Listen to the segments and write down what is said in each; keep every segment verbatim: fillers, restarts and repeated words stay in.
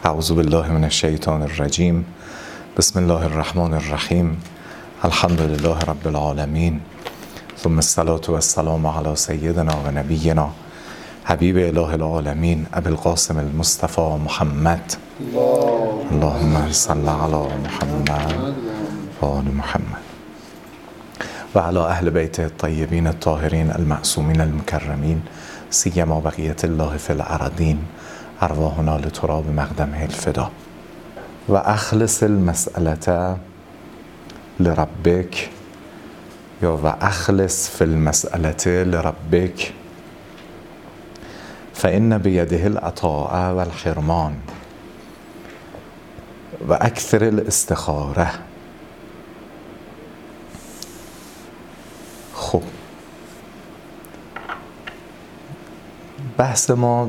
اعوذ بالله من الشیطان الرجیم. بسم الله الرحمن الرحیم. الحمد لله رب العالمین، ثم الصلاة والسلام علی سیدنا و نبینا حبیب اله العالمین ابی القاسم المصطفى محمد. اللهم صل علی محمد و آل محمد و علی اهل بیت الطیبین الطاهرین المعصومین المکرمین، سیما بقیت الله فی الارضین، ارواحنا لتراب مقدمه الفدا. و اخلص المسألة لربک، یا و اخلص فی المسألة لربک فإن بیده العطاء والحرمان و اکثر الاستخاره. خب بحث ما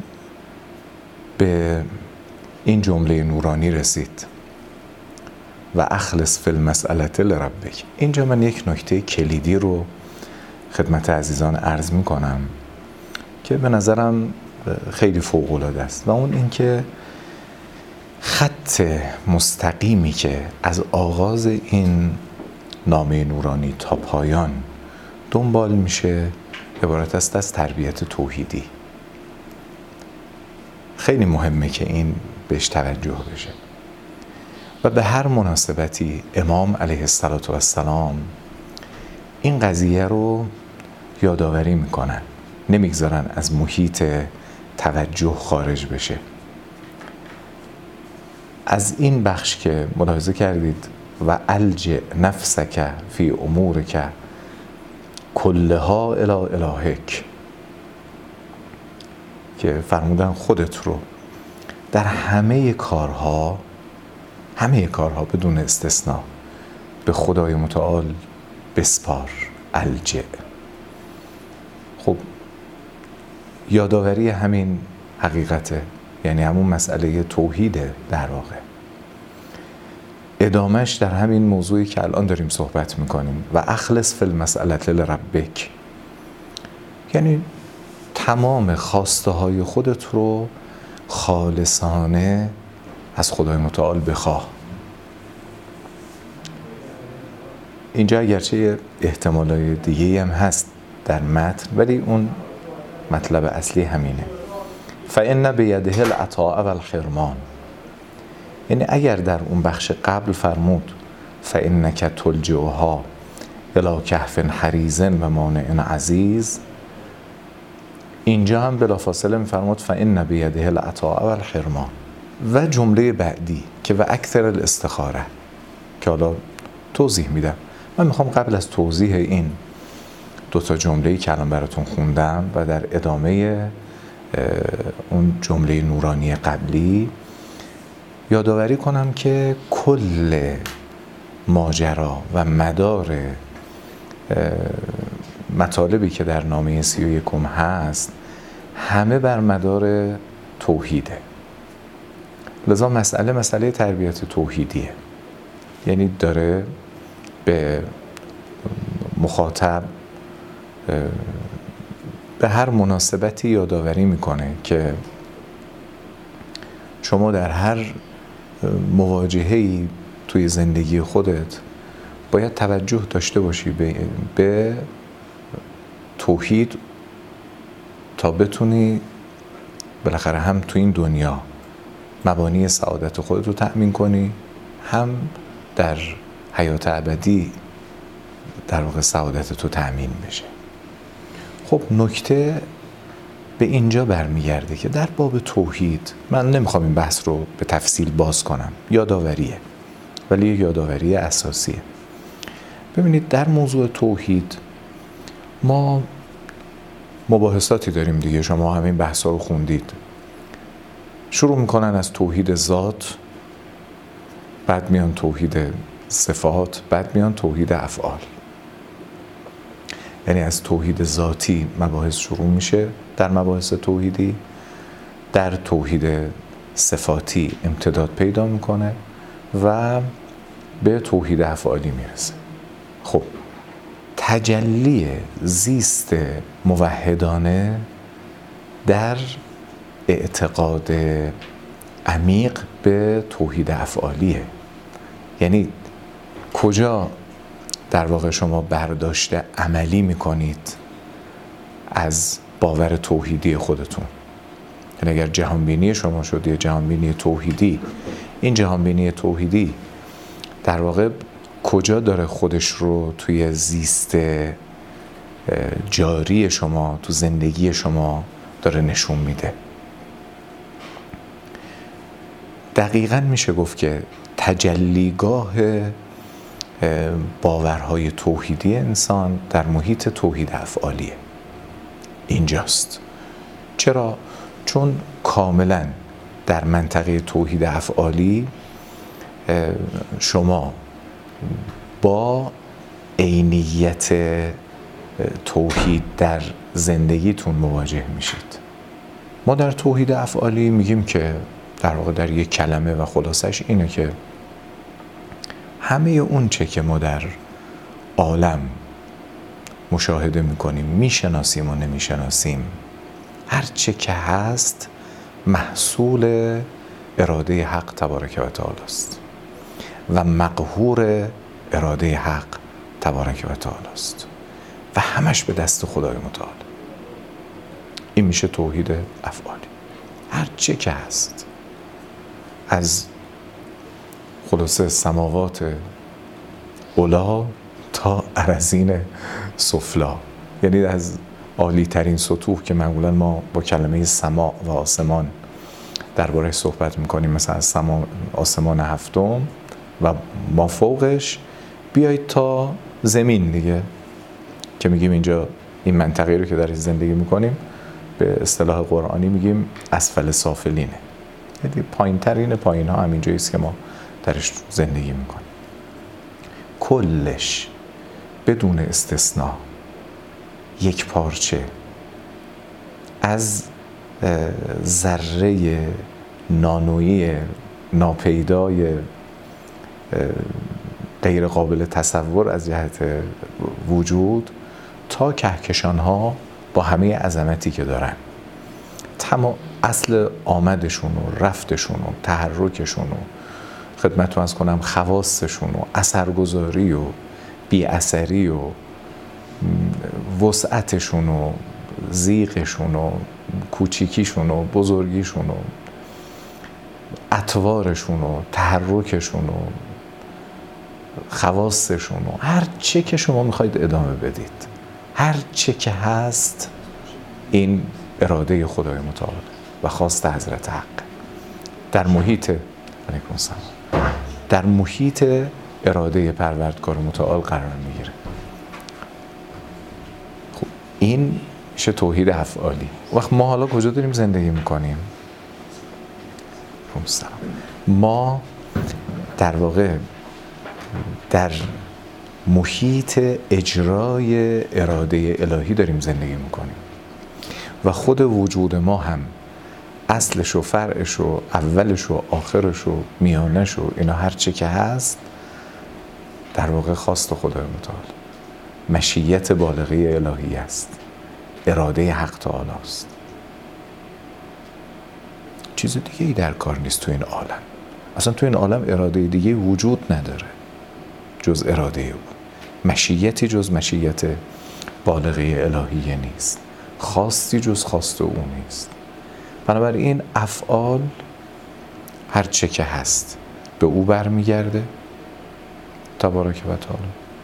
به این جمله نورانی رسید، و اخلص فی المسألة لربک. اینجا من یک نکته کلیدی رو خدمت عزیزان عرض می کنم که به نظرم خیلی فوق‌العاده است، و اون این که خط مستقیمی که از آغاز این نامه نورانی تا پایان دنبال میشه عبارت است از تربیت توحیدی. خیلی مهمه که این بهش توجه بشه، و به هر مناسبتی امام علیه السلام این قضیه رو یادآوری میکنن، نمیگذارن از محیط توجه خارج بشه. از این بخش که ملاحظه کردید و الجئ نفسک فی امورک کلها الی الهک، که فرمودن خودت رو در همه کارها همه کارها بدون استثناء به خدای متعال بسپار. الجئ، خب یادآوری همین حقیقته، یعنی همون مسئله توحیده در واقع. ادامش در همین موضوعی که الان داریم صحبت میکنیم، و اخلص فی المسألة لربک، یعنی تمام خواسته های خودت رو خالصانه از خدای متعال بخواه. اینجا اگرچه احتمالای دیگه هم هست در متن، ولی اون مطلب اصلی همینه. فإن بیده العطاء والحرمان، یعنی اگر در اون بخش قبل فرمود فإنک تلجئها الی کهف حریز و مانع عزیز، اینجا هم بلافاصله میفرمود فإن بیده العطاء والحرمان. و جمله بعدی که و اکثر الاستخاره، که حالا توضیح میدم. من میخوام قبل از توضیح این دوتا جمله‌ای که الان براتون خوندم و در ادامه اون جمله نورانی قبلی یادآوری کنم که کل ماجرا و مدار مطالبی که در نامه سی و یکم هست همه بر مدار توحیده. لذا مسئله مسئله تربیت توحیدیه، یعنی داره به مخاطب به هر مناسبتی یادآوری میکنه که شما در هر مواجهه‌ای توی زندگی خودت باید توجه داشته باشی به, به توحید، تا بتونی بالاخره هم تو این دنیا مبانی سعادت خودت رو تأمین کنی، هم در حیات ابدی در واقع سعادت تو تأمین بشه. خب نکته به اینجا برمیگرده که در باب توحید، من نمیخوام این بحث رو به تفصیل باز کنم، یادآوریه، ولی یادآوری اساسیه. ببینید در موضوع توحید ما مباحثاتی داریم دیگه، شما همین بحثا رو خوندید. شروع میکنن از توحید ذات، بعد میان توحید صفات، بعد میان توحید افعال. یعنی از توحید ذاتی مباحث شروع میشه در مباحث توحیدی، در توحید صفاتی امتداد پیدا میکنه و به توحید افعالی میرسه. خب تجلی زیست موحدانه در اعتقاد عمیق به توحید افعالیه. یعنی کجا در واقع شما برداشت عملی میکنید از باور توحیدی خودتون؟ یعنی اگر جهانبینی شما شد یه جهانبینی توحیدی، این جهانبینی توحیدی در واقع کجا داره خودش رو توی زیست جاری شما، تو زندگی شما داره نشون میده؟ دقیقاً میشه گفت که تجلیگاه باورهای توحیدی انسان در محیط توحید افعالیه. اینجاست. چرا؟ چون کاملاً در منطقه توحید افعالی شما با عینیت توحید در زندگیتون مواجه میشید. ما در توحید افعالی میگیم که در واقع در یک کلمه و خلاصش اینه که همه اون چه که ما در عالم مشاهده میکنیم، میشناسیم و نمیشناسیم، هر چه که هست محصول اراده حق تبارک و تعالی است و مقهور اراده حق تبارک و تعالی است و همش به دست خدای متعال. این میشه توحید افعالی. هر چه که هست، از خلاصه سماوات علا تا ارضین سفلا، یعنی از عالی ترین سطوح که معمولا ما با کلمه سما و آسمان درباره صحبت میکنیم، مثلا از سما آسمان هفتم و ما فوقش، بیایید تا زمین دیگه که میگیم اینجا این منطقه رو که در زندگی میکنیم به اصطلاح قرآنی میگیم اسفل سافلینه، یعنی پایین ترین پایین ها همین جاییست که ما درش زندگی میکنیم. کلش بدون استثناء یک پارچه از ذره نانویی ناپیدای غیر قابل تصور از جهت وجود تا کهکشان ها با همه عظمتی که دارن، تمام اصل آمدشون و رفتشون و تحرکشون و خدمتتون از کنم خواستشون و اثرگذاری و بی اثری و وسعتشون و زیغشون و کوچیکیشون و بزرگیشون و اطوارشون و تحرکشون و خواستشون و هر چه که شما میخواید ادامه بدید، هر چه که هست این اراده خدای متعال و خواست حضرت حق در محیط علیکم السلام در محیط اراده پروردگار متعال قرار میگیره. خب این میشه توحید افعالی. وقت ما حالا کجا داریم زندگی میکنیم؟ ما در واقع در محیط اجرای اراده الهی داریم زندگی میکنیم و خود وجود ما هم اصلش و فرعش و اولش و آخرش و میانش و اینا هر چه که هست در واقع خواست خدای متعال، مشیت بالغه الهی است، اراده حق تعالی است. چیز دیگه ای در کار نیست تو این عالم. اصلا تو این عالم اراده دیگه وجود نداره جز اراده او. مشیتی جز مشیت بالغه الهی نیست، خواستی جز خواست او نیست. بنابراین افعال هر چه که هست به او برمیگرده تبارک و تعالی.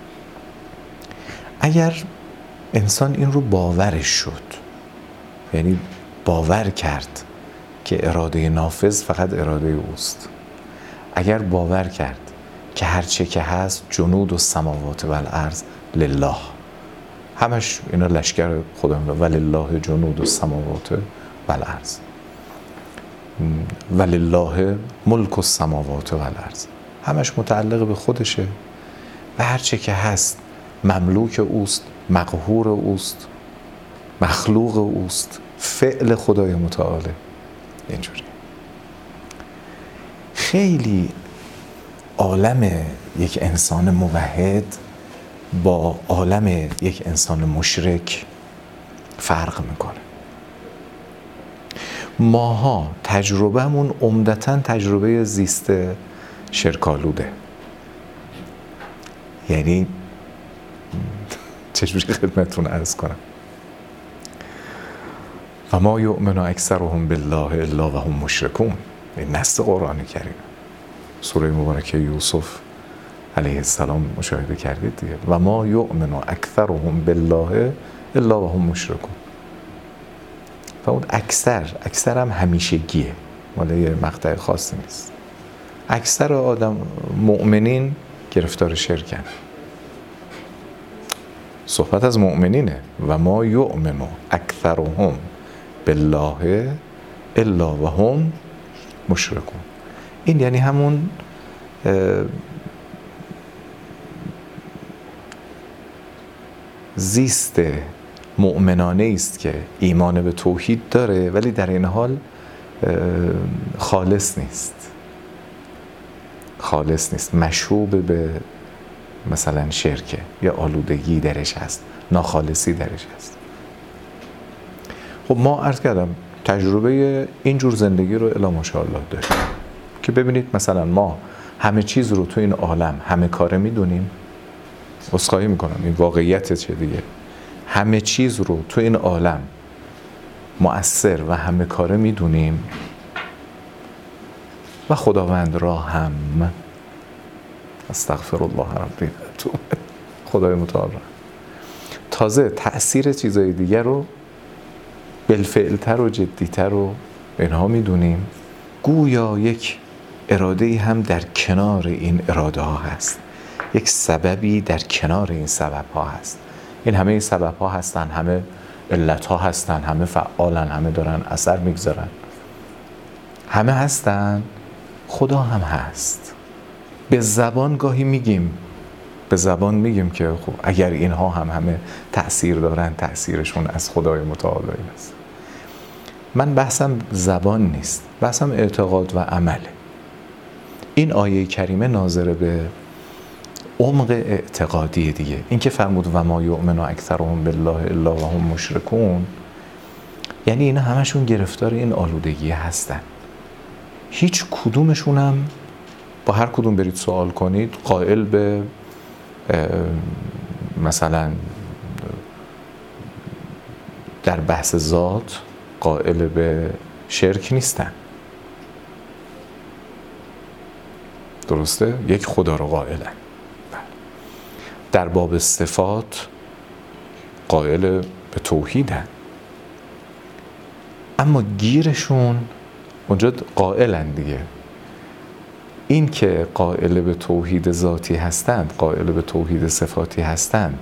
اگر انسان این رو باورش شد، یعنی باور کرد که اراده نافذ فقط اراده اوست، اگر باور کرد که هر چه که هست جنود و سماوات و الارض لله، همش اینا لشکر خداوند، ولله جنود و سماوات و الارض، ولله ملک السماوات و الارض، همش متعلق به خودشه و هر چه که هست مملوک اوست، مقهور اوست، مخلوق اوست، فعل خدای متعاله. اینجوری خیلی عالم یک انسان موحد با عالم یک انسان مشرک فرق میکنه. ماها تجربهمون عمدتاً تجربه زیست شرک‌آلوده. یعنی چجوری خدمتتون عرض کنم؟ و ما یؤمن اکثرهم بالله الا و هم مشرکون. این نص قرآن کریم، سوره مبارکه یوسف علیه السلام مشاهده کردید دیگه. و ما یؤمن اکثرهم بالله الا و هم مشرکون. و اون اکثر اکثر هم همیشگیه، مال یه مقطع خاصی نیست. اکثر آدم مؤمنین گرفتار شرکن. صحبت از مؤمنینه. و ما یؤمن اکثرهم بالله الا و هم مشرکون. این یعنی همون زیست مؤمنانه است که ایمان به توحید داره ولی در این حال خالص نیست. خالص نیست، مشوب به مثلا شرکه یا آلودگی درش هست، ناخالصی درش هست. خب ما عرض کردم تجربه اینجور زندگی رو الا ماشاءالله داریم که ببینید مثلا ما همه چیز رو تو این عالم همه کاره میدونیم. عذرخواهی میکنم، این واقعیت چه دیگه. همه چیز رو تو این عالم مؤثر و همه کاره میدونیم و خداوند را هم استغفر الله ربی تو خدای متعال تازه تأثیر چیزای دیگر رو بالفعلتر و جدیتر و اینها میدونیم. گویا یک اراده هم در کنار این اراده ها هست، یک سببی در کنار این سبب ها هست. این همه این سبب ها هستن، همه علت ها هستن، همه فعالن، همه دارن اثر میگذارن، همه هستن. خدا هم هست. به زبان گاهی میگیم به زبان میگیم که خب اگر اینها هم همه تأثیر دارن، تأثیرشون از خدای متعال است. من بحثم زبان نیست، بحثم اعتقاد و عمله. این آیه کریمه ناظر به عمق اعتقادی دیگه. این که فرمود و ما یؤمن اکثرهم بالله الا و هم مشرکون، یعنی اینا همشون گرفتار این آلودگی هستن. هیچ کدومشون هم با هر کدوم برید سوال کنید قائل به مثلا در بحث ذات قائل به شرک نیستن. درسته؟ یک خدا رو قائلن. در باب صفات قائل به توحیدن، اما گیرشون اونجا قائلن دیگه. این که قائل به توحید ذاتی هستند، قائل به توحید صفاتی هستند،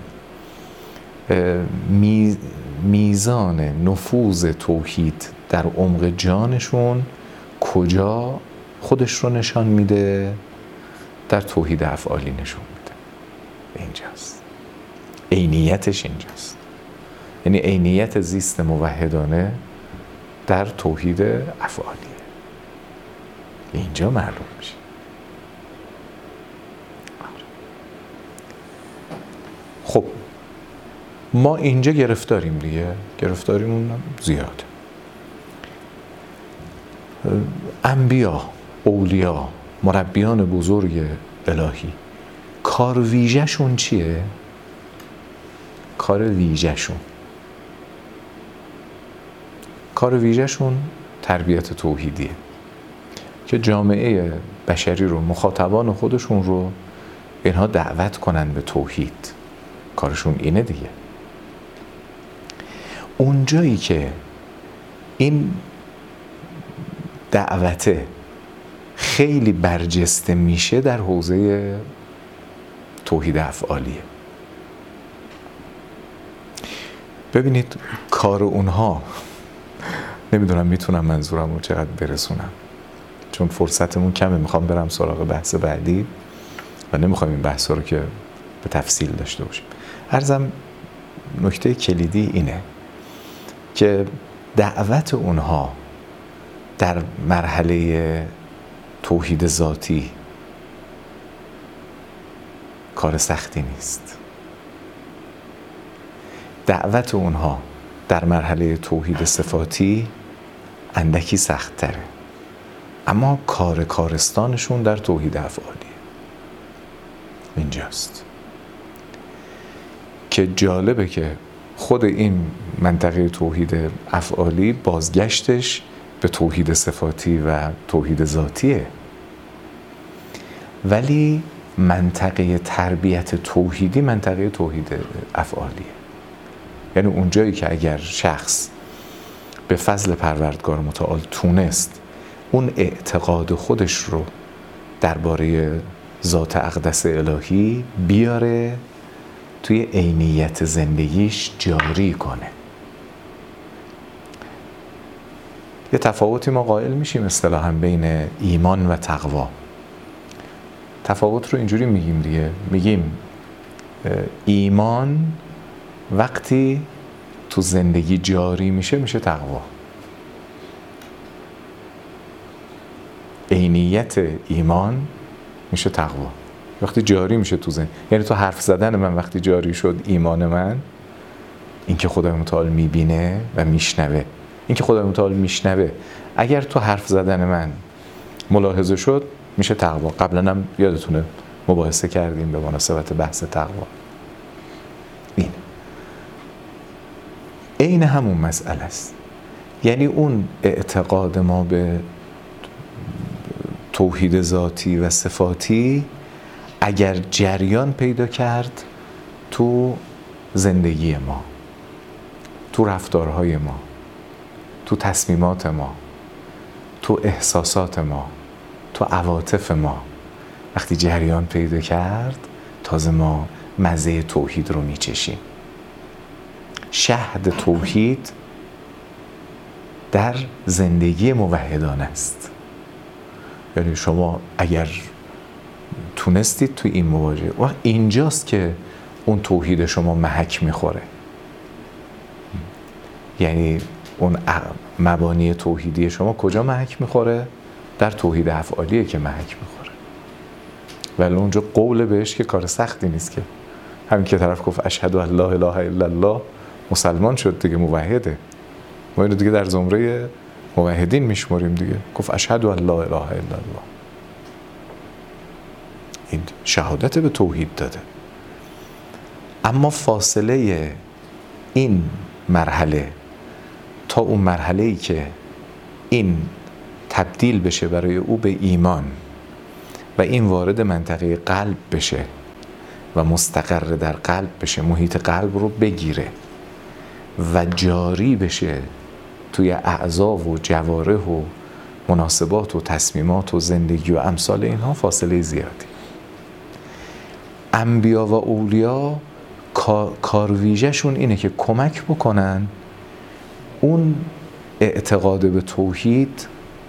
میزان نفوذ توحید در عمق جانشون کجا خودش رو نشان میده؟ در توحید افعالی نشون میده. اینجاست عینیتش، اینجاست. یعنی عینیت زیست موحدانه در توحید افعالیه. اینجا معلوم میشه. خب ما اینجا گرفتاریم دیگه، گرفتاریمون زیاد. انبیا، اولیا، مربیان بزرگ الهی، کار ویژه‌شون چیه؟ کار ویژه‌شون کار ویژه‌شون تربیت توحیدیه که جامعه بشری رو، مخاطبان خودشون رو اینها دعوت کنن به توحید. کارشون اینه دیگه. اونجایی که این دعوته خیلی برجسته میشه در حوزه توحید افعالیه. ببینید کار اونها، نمیدونم میتونم منظورم رو چقدر برسونم چون فرصتمون کمه، میخوام برم سراغ بحث بعدی و نمیخوام این بحث رو که به تفصیل داشته باشیم. عرضم نکته کلیدی اینه که دعوت اونها در مرحله توحید ذاتی کار سختی نیست. دعوت اونها در مرحله توحید صفاتی اندکی سخت تره، اما کار کارستانشون در توحید افعالیه. اینجاست که جالبه که خود این منطقه توحید افعالی بازگشتش به توحید صفاتی و توحید ذاتیه، ولی منطقه تربیت توحیدی منطقه توحید افعالیه. یعنی اونجایی که اگر شخص به فضل پروردگار متعال تونست اون اعتقاد خودش رو درباره ذات اقدس الهی بیاره توی عینیت زندگیش جاری کنه. یه تفاوتی ما قائل میشیم اصطلاحاً بین ایمان و تقوا. تفاوت رو اینجوری میگیم دیگه، میگیم ایمان وقتی تو زندگی جاری میشه میشه تقوا. عینیت ایمان میشه تقوا وقتی جاری میشه تو زندگی. یعنی تو حرف زدن من وقتی جاری شد ایمان من، این که خدای متعال میبینه و میشنوه، این که خدای متعال میشنوه اگر تو حرف زدن من ملاحظه شد میشه تقوا. قبلا هم یادتونه مباحثه کردیم به مناسبت بحث تقوا. این عین همون مسئله است. یعنی اون اعتقاد ما به توحید ذاتی و صفاتی اگر جریان پیدا کرد تو زندگی ما، تو رفتارهای ما، تو تصمیمات ما، تو احساسات ما، تو عواطف ما، وقتی جریان پیدا کرد تازه ما مزه توحید رو میچشیم. شهد توحید در زندگی موحدانه است. یعنی شما اگر تونستید تو این مواجهه، و اینجاست که اون توحید شما محک میخوره. یعنی اون مبانی توحیدی شما کجا محک میخوره؟ در توحید افعالیه که محک میخوره. ولی اونجا قول بهش که کار سختی نیست، که همین که طرف گفت اشهد ان لا اله الا الله مسلمان شد دیگه، موحده. ما اینو دیگه در زمره موحدین میشمریم دیگه. گفت اشهد ان لا اله الا الله، این شهادت به توحید داده. اما فاصله این مرحله تا اون مرحله‌ای که این تبدیل بشه برای او به ایمان و این وارد منطقه قلب بشه و مستقر در قلب بشه، محیط قلب رو بگیره و جاری بشه توی اعضا و جوارح و مناسبات و تصمیمات و زندگی و امثال اینها، فاصله زیادی. انبیا و اولیا کارویژه‌شون اینه که کمک بکنن اون اعتقاد به توحید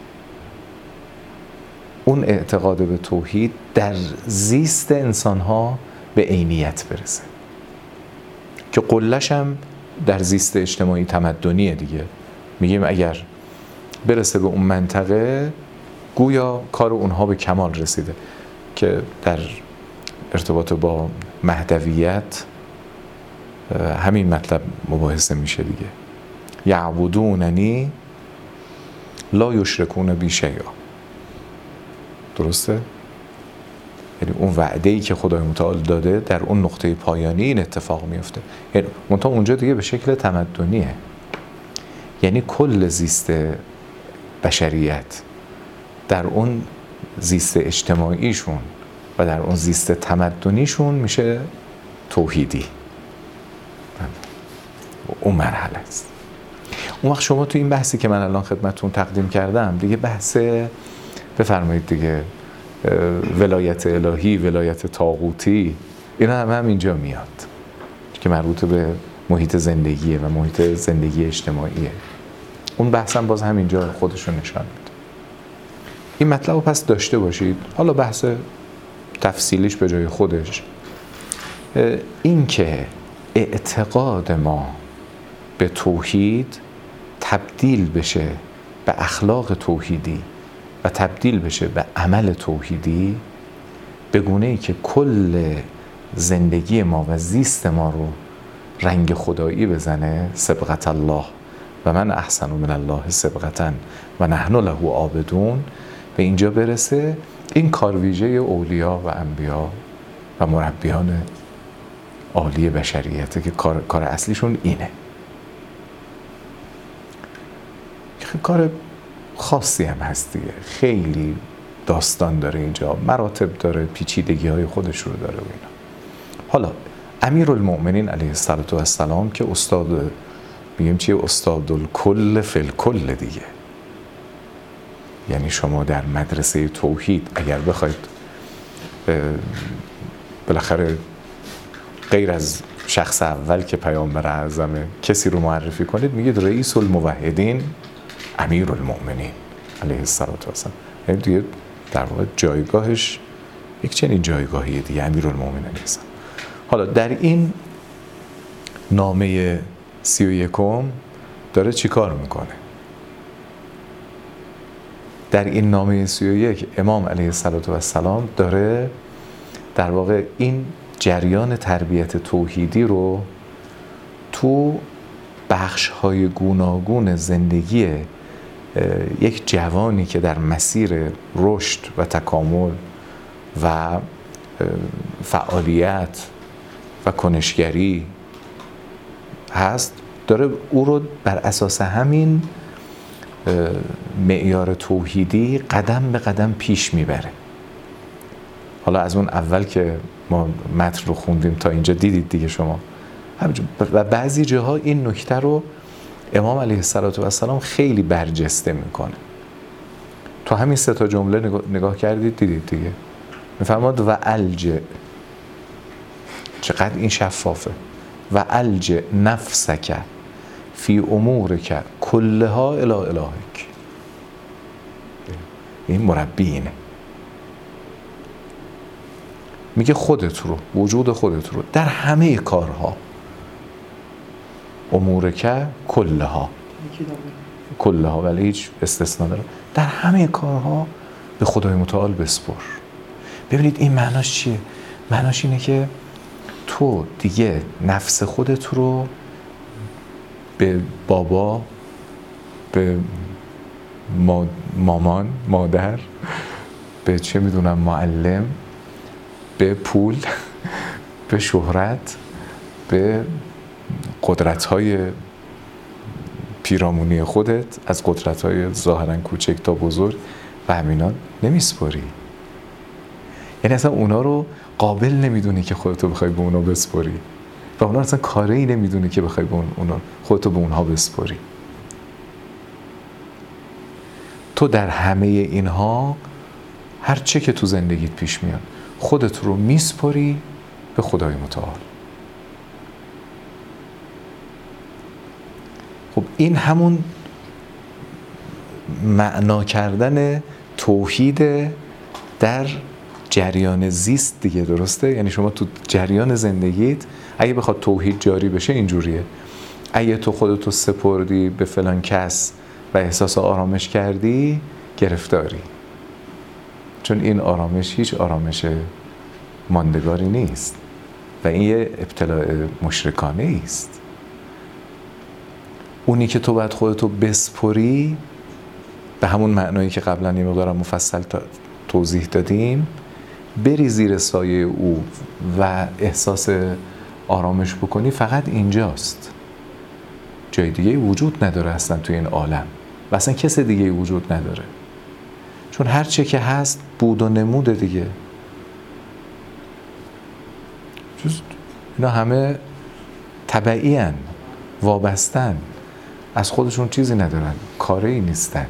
اون اعتقاد به توحید در زیست انسان‌ها به عینیت برسه، که قله‌ش هم در زیست اجتماعی تمدنیه دیگه. میگیم اگر برسه به اون منطقه گویا کار اونها به کمال رسیده، که در ارتباط با مهدویت همین مطلب مباحثه میشه دیگه. یعبدوننی لا یشرکون بی شیئا. درسته؟ یعنی اون وعده‌ای که خدای متعال داده در اون نقطه پایانی این اتفاق میفته. یعنی منتها اونجا دیگه به شکل تمدنیه. یعنی کل زیست بشریت در اون زیست اجتماعیشون و در اون زیست تمدنیشون میشه توحیدی. اون مرحله است. اون وقت شما تو این بحثی که من الان خدمتتون تقدیم کردم دیگه بحث، بفرمایید دیگه، ولایت الهی، ولایت طاغوتی، اینا هم, هم اینجا میاد که مربوط به محیط زندگیه و محیط زندگی اجتماعیه. اون بحث هم باز همینجا خودشو نشان میده. این مطلب رو پس داشته باشید. حالا بحث تفصیلیش به جای خودش، این که اعتقاد ما به توحید تبدیل بشه به اخلاق توحیدی و تبدیل بشه به عمل توحیدی، به گونه‌ای که کل زندگی ما و زیست ما رو رنگ خدایی بزنه، سبقت الله و من احسن من الله صبغة و نحن له عابدون به اینجا برسه، این کار ویژه اولیا و انبیا و مربیان عالی بشریته که کار, کار اصلیشون اینه. کار خاصی هم هست دیگه، خیلی داستان داره اینجا، مراتب داره، پیچیدگی های خودش رو داره و اینا. حالا امیرالمؤمنین علیه السلام که استاد، میگیم چیه؟ استاد الکل فی الکل دیگه. یعنی شما در مدرسه توحید اگر بخواید بالاخره غیر از شخص اول که پیامبر اعظمه کسی رو معرفی کنید، میگید رئیس الموحدین امیرالمؤمنین علیه السلام. یعنی دیگه در واقع جایگاهش یک چنین جایگاهیه دیگه، امیرالمؤمنین علیه السلام. حالا در این نامه سی و یکم داره چی کار میکنه؟ در این نامه سی و یک امام علیه السلام داره در واقع این جریان تربیت توحیدی رو تو بخش‌های گوناگون زندگی یک جوانی که در مسیر رشد و تکامل و فعالیت و کنشگری هست، داره او رو بر اساس همین معیار توحیدی قدم به قدم پیش میبره. حالا از اون اول که ما متن رو خوندیم تا اینجا دیدید دیگه شما، و بعضی جاها این نکته رو امام علیه السلام خیلی برجسته میکنه. تو همین سه تا جمله نگاه, نگاه کردید دیدید دیگه، میفرماد و الجه، چقدر این شفافه، و الجه نفسک فی امورک کلها الی الهک. این مربی اینه، میگه خودت رو، وجود خودت رو در همه کارها، امورک کلها، کلها ولی هیچ استثناء داره، در همه کارها به خدای متعال بسپر. ببینید این معناش چیه؟ معناش اینه که تو دیگه نفس خودت رو به بابا، به مامان، مادر، به چه میدونم معلم، به پول، به شهرت، به قدرت‌های پیرامونی خودت، از قدرت‌های ظاهراً کوچک تا بزرگ و همینان نمیسپاری. یعنی اصلا اونا رو قابل نمیدونی که خودتو بخوای به اونا بسپاری و اونا اصلا کاری نمیدونی که بخوای به اونا خودتو به اونها بسپاری. تو در همه اینها هر چه که تو زندگیت پیش میاد خودت رو میسپاری به خدای متعال. خب این همون معنا کردن توحید در جریان زیست دیگه، درسته؟ یعنی شما تو جریان زندگیت اگه بخواد توحید جاری بشه اینجوریه، اگه تو خودتو سپردی به فلان کس و احساس آرامش کردی، گرفتاری، چون این آرامش هیچ آرامش ماندگاری نیست و این یه ابتلاع مشرکانه است. اونی که تو باید خودتو بسپری به همون معنایی که قبلا یه مقدار مفصل توضیح دادیم، بری زیر سایه او و احساس آرامش بکنی، فقط اینجاست، جای دیگه وجود نداره اصلا توی این عالم و اصلا کس دیگه وجود نداره، چون هر چه که هست بود و نمود دیگه. اینا همه تبعی هن، وابستن، از خودشون چیزی ندارن، کاری نیستن.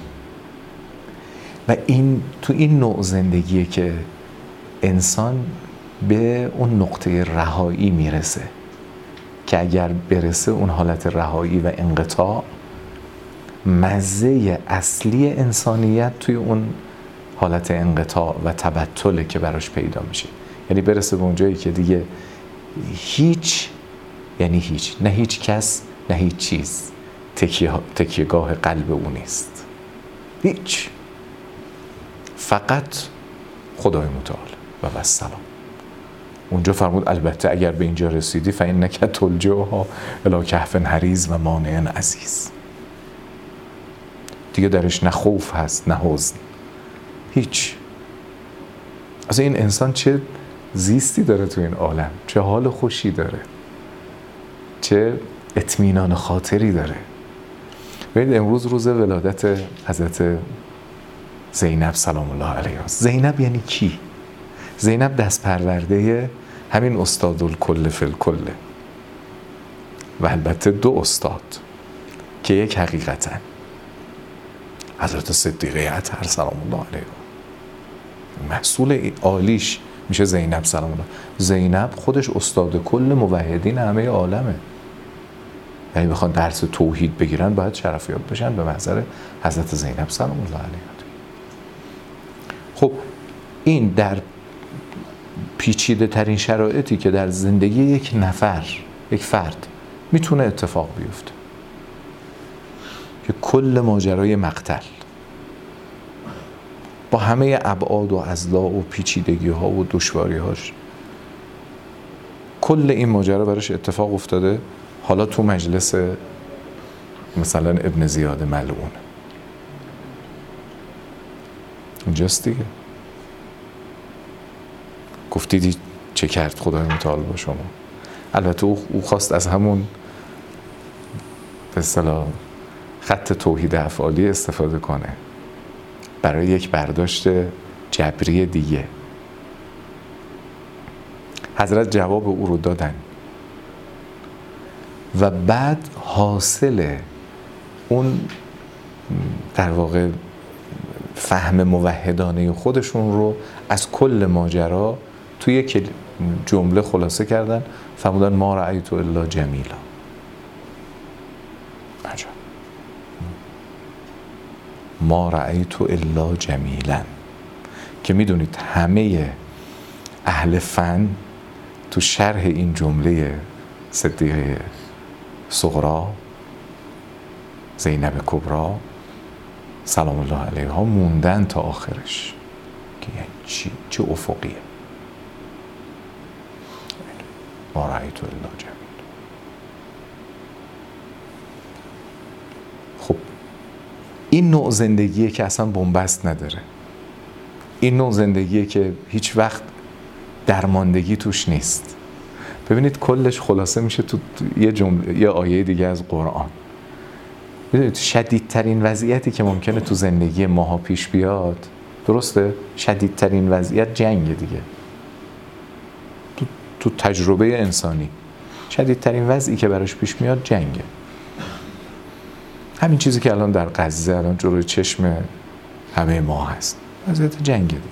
و این تو این نوع زندگیه که انسان به اون نقطه رهایی میرسه که اگر برسه اون حالت رهایی و انقطاع، مزه اصلی انسانیت توی اون حالت انقطاع و تبتله که براش پیدا میشه. یعنی برسه به اون جایی که دیگه هیچ، یعنی هیچ، نه هیچ کس نه هیچ چیز تکیه، تکیهگاه قلب او نیست، هیچ، فقط خدای متعال و والسلام. اونجا فرمود البته اگر به اینجا رسیدی فإنک تلجؤها الی کهف حریز و مانع عزیز. دیگه درش نه خوف هست نه حزن، هیچ. از این انسان چه زیستی داره تو این عالم، چه حال خوشی داره، چه اطمینان خاطری داره. ببینید امروز روز ولادت حضرت زینب سلام الله علیها. زینب یعنی کی؟ زینب دست پرورده همین استادالکل فی الکله و البته دو استاد که یک حقیقتا حضرت صدیقه اطهر سلام الله علیها، محصول عالیش میشه زینب سلام الله. زینب خودش استاد کل موحدین همه عالمه، یعنی بخوان درس توحید بگیرن باید شرفیاب بشن به محضر حضرت زینب سلام الله علیها. خب این در پیچیده ترین شرایطی که در زندگی یک نفر، یک فرد میتونه اتفاق بیفته، که کل ماجرای مقتل با همه ابعاد و اضلاع و پیچیدگی ها و دشواری هاش، کل این ماجرا براش اتفاق افتاده. حالا تو مجلس مثلا ابن زیاد ملعون اینجاست دیگه. گفتیدی چه کرد خدای متعال با شما. البته او خواست از همون به اصطلاح خط توحید افعالی استفاده کنه برای یک برداشت جبری دیگه. حضرت جواب او رو دادن و بعد حاصل اون در واقع فهم موحدانه خودشون رو از کل ماجرا توی یک جمله خلاصه کردن، فرمودن ما رأیت الا جمیلا. عجب. ما رأیت الا جمیلا، که میدونید همه اهل فن تو شرح این جمله صدیقه صغرا زینب کبرا سلام الله علیها موندن تا آخرش که یعنی چی؟ چه افقیه؟ ما رأیت الا جمیل. خب این نوع زندگیه که اصلا بنبست نداره، این نوع زندگیه که هیچ وقت درماندگی توش نیست. ببینید کلش خلاصه میشه تو یه جمله، یه آیه دیگه از قرآن. ببینید شدیدترین وضعیتی که ممکنه تو زندگی ماها پیش بیاد، درسته؟ شدیدترین وضعیت جنگ دیگه. تو, تو تجربه انسانی شدیدترین وضعی که براش پیش میاد جنگه. همین چیزی که الان در غزه الان جلوی چشم همه ما هست، وضعیت جنگه دیگه.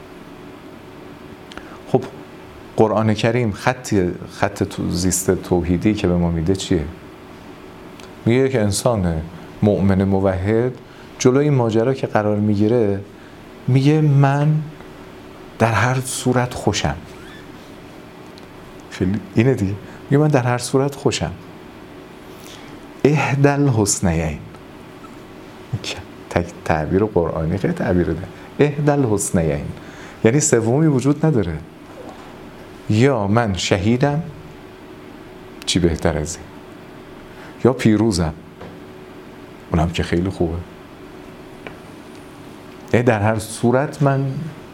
خب قرآن کریم خط خط تو زیست توحیدی که به ما میده چیه؟ میگه که انسان مؤمن موحد جلوی این ماجرا که قرار میگیره میگه من در هر صورت خوشم. خیلی اینه دیگه. میگه من در هر صورت خوشم. احدی الحسنیین، تعبیر قرآنی خیلی تعبیر ده. احدی الحسنیین یعنی سومی وجود نداره. یا من شهیدم، چی بهتر از این، یا پیروزم، اونم که خیلی خوبه. در هر صورت من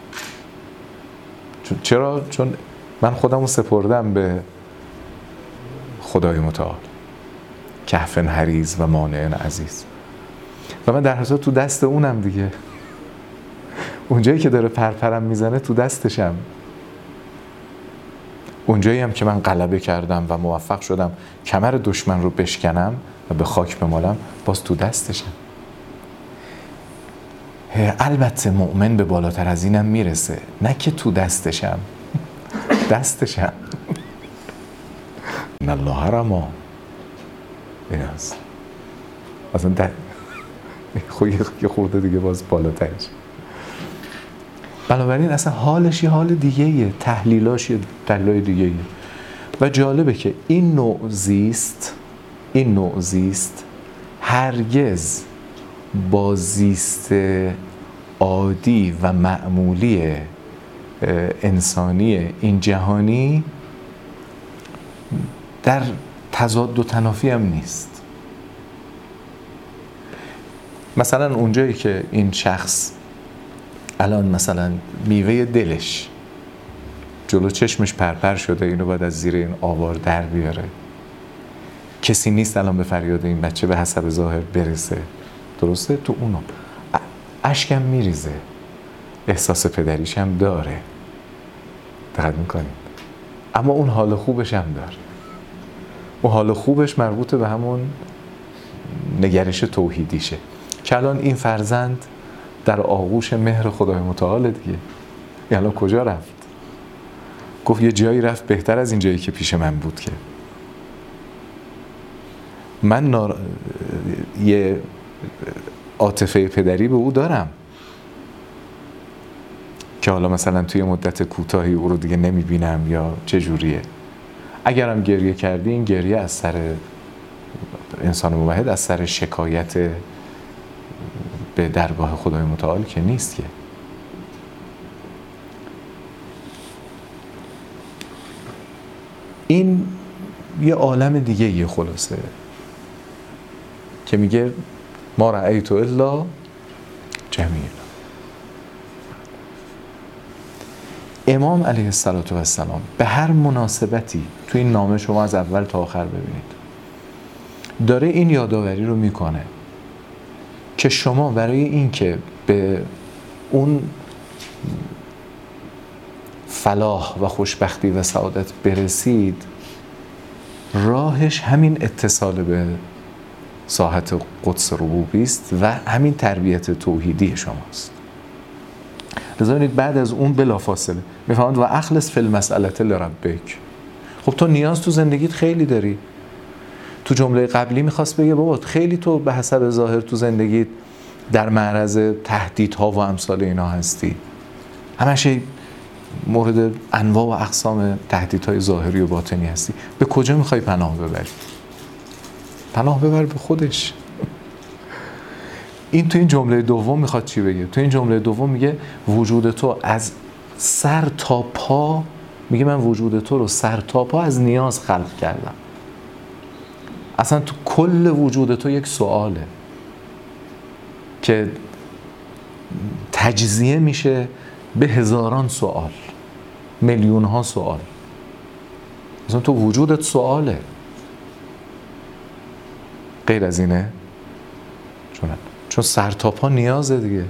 چرا؟ چون من خودمو سپردم به خدای متعال، کهف حریز و مانع عزیز، و من در هر صورت تو دست اونم دیگه. اونجایی که داره پرپرم میزنه تو دستشم، اونجایی هم که من غلبه کردم و موفق شدم کمر دشمن رو بشکنم و به خاک بمالم، باز تو دستشم. البته مؤمن به بالاتر از اینم میرسه، نه که تو دستشم، دستشم. ان الله رما این هست اصلا در خوی یه خورده دیگه باز بالاترش. بنابراین اصلا حالش یه حال دیگه یه، تحلیلاش یه تحلیلای دیگه یه. و جالبه که این نوع زیست این نوع زیست هرگز با زیست عادی و معمولی انسانی این جهانی در تضاد و تنافی هم نیست. مثلا اونجایی که این شخص الان مثلا میوه دلش جلو چشمش پرپر شده، اینو باید از زیر این آوار در بیاره، کسی نیست الان به فریاد این بچه به حسب ظاهر برسه، درسته؟ تو اونو اشکم میریزه، احساس پدریش هم داره، دقت میکنید، اما اون حال خوبش هم داره. اون حال خوبش مربوط به همون نگرش توحیدیشه که الان این فرزند در آغوش مهر خدای متعال دیگه. الان کجا رفت؟ گفت یه جایی رفت بهتر از این جایی که پیش من بود. که من نار... یه عاطفه پدری به او دارم که حالا مثلا توی مدت کوتاهی او رو دیگه نمیبینم یا چه جوریه. اگرم گریه کردی، این گریه از سر انسان موحد، از سر شکایت به درگاه خدای متعال که نیست. که این یه عالم دیگه یه خلاصه که میگه ما رأیت الا جمیلا. امام علیه السلام به هر مناسبتی تو این نامه شما از اول تا آخر ببینید داره این یادآوری رو میکنه که شما برای این که به اون فلاح و خوشبختی و سعادت برسید، راهش همین اتصال به ساحت قدس ربوبی است و همین تربیت توحیدی شماست. لذا ببینید بعد از اون بلافاصله میفهمند و اخلص فی المسئله لربک. خب تو نیاز تو زندگیت خیلی داری. تو جمله قبلی میخواست بگه بابا خیلی تو به حسب ظاهر تو زندگیت در معرض تهدیدها و امثال اینا هستی، همش مورد انواع و اقسام تهدیدهای ظاهری و باطنی هستی. به کجا میخوای پناه ببری؟ پناه ببر به خودش. این تو این جمله دوم میخواد چی بگه؟ تو این جمله دوم میگه وجود تو از سر تا پا، میگه من وجود تو رو سر تا پا از نیاز خلق کردم. اصلا تو کل وجود تو یک سواله که تجزیه میشه به هزاران سوال، میلیون ها سوال. اصلا تو وجودت سواله، غیر از اینه؟ چون چون سر تا پا نیازه دیگه.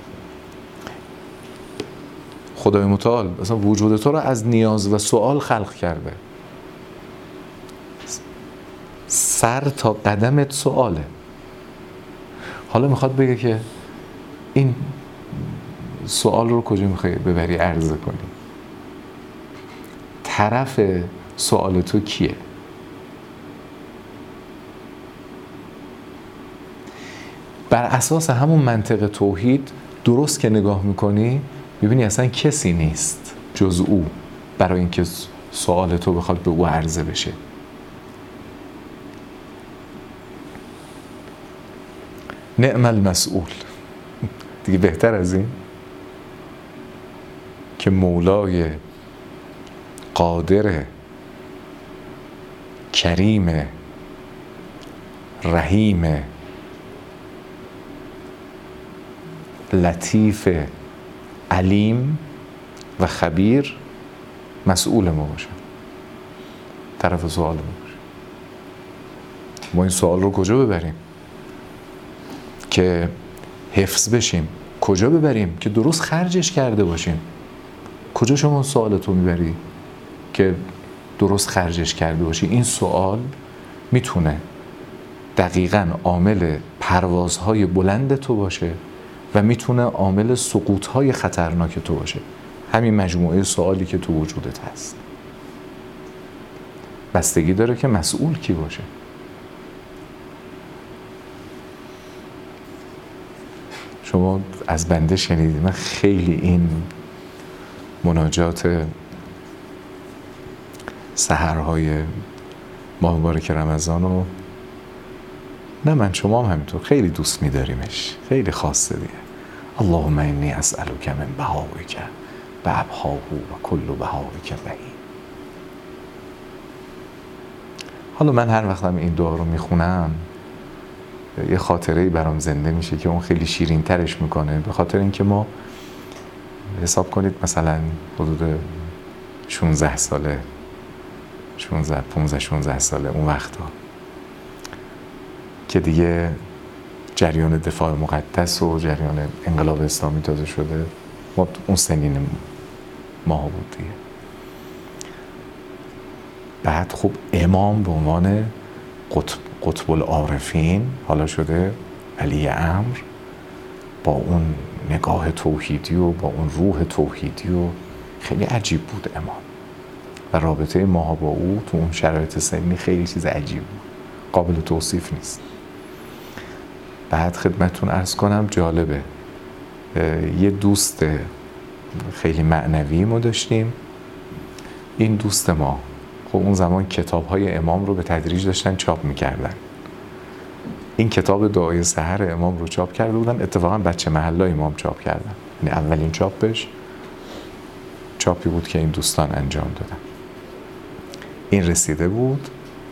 خدای متعال اصلا وجود تو رو از نیاز و سوال خلق کرده. سر تا قدمت سواله. حالا میخواد بگه که این سوال رو کجا میخوای ببری عرضه کنی؟ طرف سوال تو کیه؟ بر اساس همون منطق توحید درست که نگاه میکنی میبینی اصلا کسی نیست جز او برای اینکه سوال تو بخواد به او عرضه بشه. نعم المسئول. دیگه بهتر از این که مولای قادر کریم رحیم لطیف علیم و خبیر مسئول ما باشه، طرف سوال ما باشه. ما این سوال رو کجا ببریم که حفظ بشیم؟ کجا ببریم که درست خرجش کرده باشیم؟ کجا شما سوالتو میبری که درست خرجش کرده باشی؟ این سوال میتونه دقیقاً عامل پروازهای بلند تو باشه و میتونه عامل سقوطهای خطرناک تو باشه. همین مجموعه سوالی که تو وجودت هست بستگی داره که مسئول کی باشه. شما از بنده شنیدید، من خیلی این مناجات سحرهای ماه مبارک رمضان رو، نه من شما هم همینطور خیلی دوست می‌داریمش، خیلی خاصه دیگه. اللهم انی اسألک من بهائک بابهاه و کل بهائک بهی. حالا من هر وقتم این دعا رو میخونم یه خاطره‌ای برام زنده میشه که اون خیلی شیرین ترش میکنه. به خاطر اینکه ما حساب کنید مثلا حدود شانزده ساله شانزده پانزده شانزده ساله اون وقتا که دیگه جریان دفاع مقدس و جریان انقلاب اسلامی تازه شده، ما اون سنین ماه بود دیگه. بعد خب امام به عنوان قطب, قطب العارفین حالا شده علی امر، با اون نگاه توحیدی و با اون روح توحیدی و خیلی عجیب بود امام و رابطه ما با او تو اون شرایط سنی خیلی چیز عجیب بود، قابل توصیف نیست. بعد خدمتتون عرض کنم جالبه، یه دوست خیلی معنوی ما داشتیم. این دوست ما خب اون زمان کتاب‌های امام رو به تدریج داشتن چاپ می‌کردن. این کتاب دعای سحر امام رو چاپ کرده بودن، اتفاقا بچه محله امام چاپ کردن، یعنی اولین چاپش چاپی بود که این دوستان انجام دادن. این رسیده بود